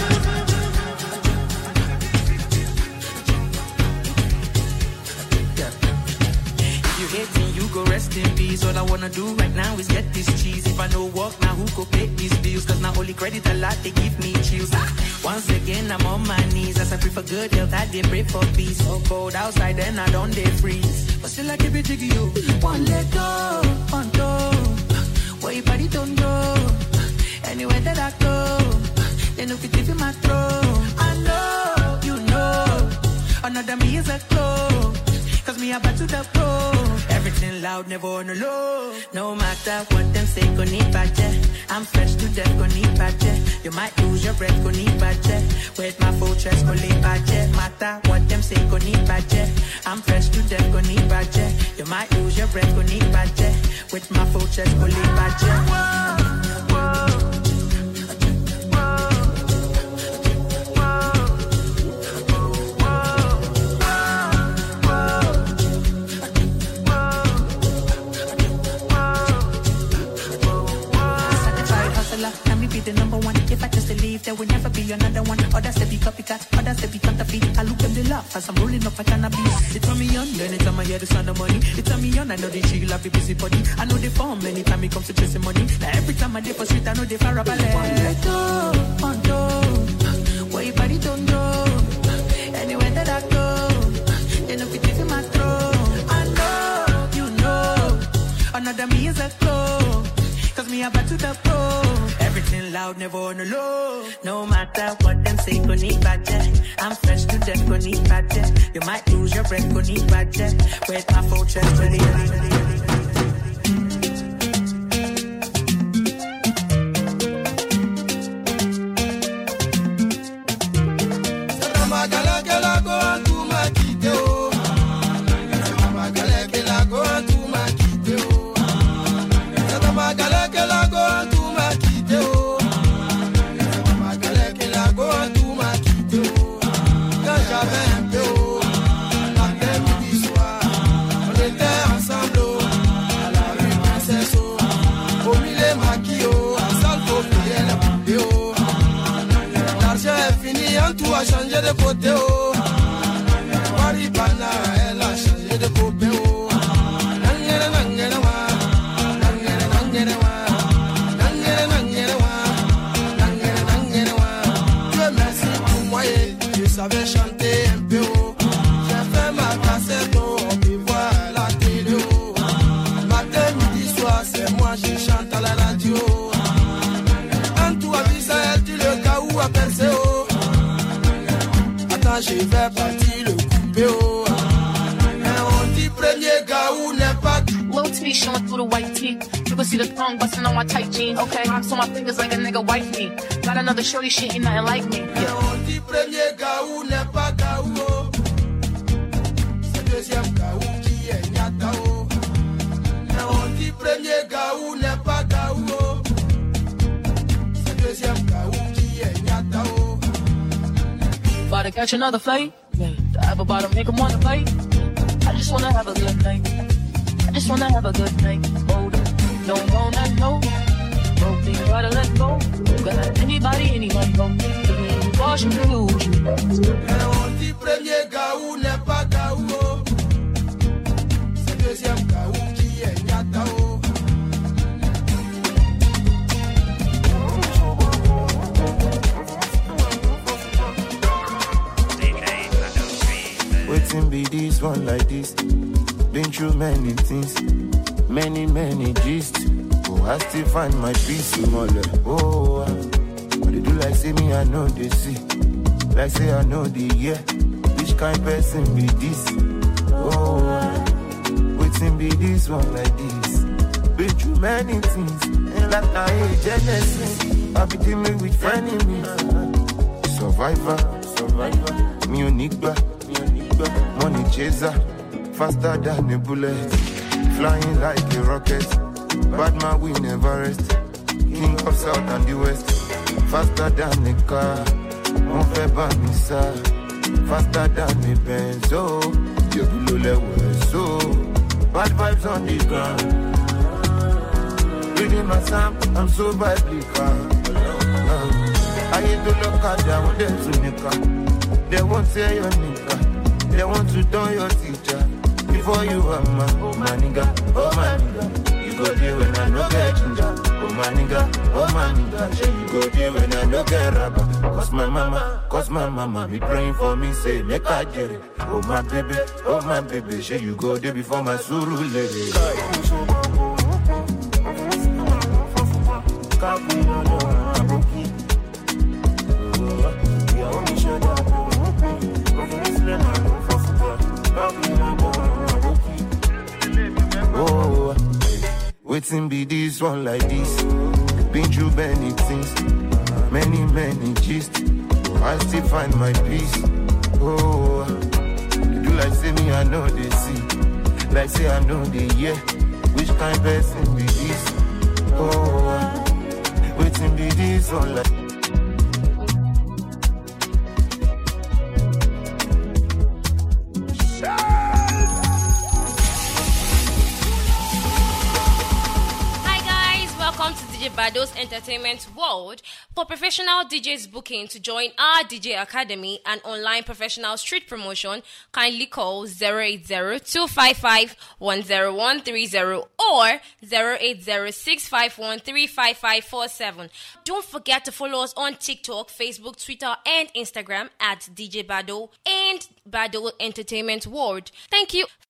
[SPEAKER 2] Hating, you go rest in peace. All I wanna do right now is get this cheese. If I no work now, who go pay these bills? Cause now only credit a lot, they give me chills. Ah, once again, I'm on my knees. As I pray for good health, I did pray for peace. So cold outside, then I don't they freeze. But still I keep it jiggy, you. One let go, one go. Where your body don't go. Anywhere that I go, they know fit in my throat. I know, you know. Another me is a glow. Cause me about to the pro. Everything loud, never on the low. No matter what them say, go need budget. I'm fresh to death, go need budget. You might lose your breath, go need budget. With my full chest, go need budget. Matter what them say, go need budget. I'm fresh to death, go need budget. You might lose your breath, go need budget. With my full chest, go need budget. Can we be the number one? If I just leave, there will never be another one. Others they be copycat, others they be counterfeit. I look them, they laugh as I'm rolling up my cannabis. They turn me on, anytime I hear the sound of money. They turn me on, I know they chill, I be busy body. I know they form anytime it comes to chasing money. Now every time I dip for street, I know they far up a leg. One let go, one go. Where your body don't go. Anywhere that I go, they know fit in my throat. I know, you know. Another me is a glow. Cause me about to the pro. Everything loud, never on the low. No matter what them say, go need budget. I'm fresh to death, go need budget. You might lose your breath, go need budget. With my full chest, ready, ready, ready, ready.
[SPEAKER 22] Tout a changé de côté, oh. Maribana, elle a changé de côté, oh. Nangere, nangere, wa. Nangere, nangere, wa. Nangere, nangere, wa. Nangere, nangere, wa. Dieu merci pour moi, et je savais chanter un peu, oh. J'ai fait ma cassette, oh. On peut voir la télé, oh. Matin, midi, soir, c'est moi, je chante à la radio. En tout, avise à elle, tu le cas où à penser, oh. Je vais partir le couper, oh. Mais on dit premier gars où n'est pas.
[SPEAKER 23] Low T showing through the white tee. You can see the thong busting on my tight jeans. Okay, rocks on my fingers like a nigga wife me. Got another shorty, she ain't nothing like me.
[SPEAKER 22] Mais on dit premier gars où n'est pas gars où, oh. C'est deuxième gars où qui est nyata, oh. Mais on dit premier gars où n'est pas gars où, oh. C'est deuxième gars où qui est nyata, oh.
[SPEAKER 23] About to catch another flight. Yeah. The apple bottom make 'em wanna fight. I just wanna have a good night. I just wanna have a good night. Hold up. No, no, not no. Broke things, gotta let go. Got anybody, anyone go. Wash and lose you.
[SPEAKER 22] Mais on dit premier gars où n'est pas gars où, oh. C'est deuxième gars où qui est nyata, oh.
[SPEAKER 24] Waiting be this one like this. Been through many things, many, many gist. Oh, I still find my peace in all. Oh, I You do like say me, I know they see. Like say I know the year. Which kind person be this? Oh, waiting be this one like this. Been through many things, and like I hate Genesis. I be dealing with enemies. Survivor, survivor. Me Onigba, me Onigba. Money chaser, faster than a bullet. Flying like a rocket. Bad man we never rest. King of South and the West. Faster than a car. Mon fait pas me ça. Faster than a Benz. Oh, you below level. So, bad vibes on the ground. Reading my psalm, I'm so biblical. I hate to look at them, want them to nigga. They won't say your nigga. They want to turn your teacher. Before you are my, oh my nigga, oh my nigga. You go there when I no get ginger. Oh my nigga, oh my nigga. You go there when I no get rubber. Cause my mama, cause my mama be praying for me, say make I get it. Oh my baby, oh my baby. Say you go there before my suru lady. Oh, waiting be this one like this. Been through many things, many, many gist. I still find my peace. Oh, you do like say me, I know they see. Like say I know they hear. Which kind person be this? Oh, waiting be this one like.
[SPEAKER 10] D J Bado's Entertainment World. For professional D Js booking to join our D J Academy and online professional street promotion, kindly call zero eight zero, two five five, one zero one three zero or zero eight zero, six five one, three five five four seven. Don't forget to follow us on TikTok, Facebook, Twitter, and Instagram at D J Bado and Bado Entertainment World. Thank you.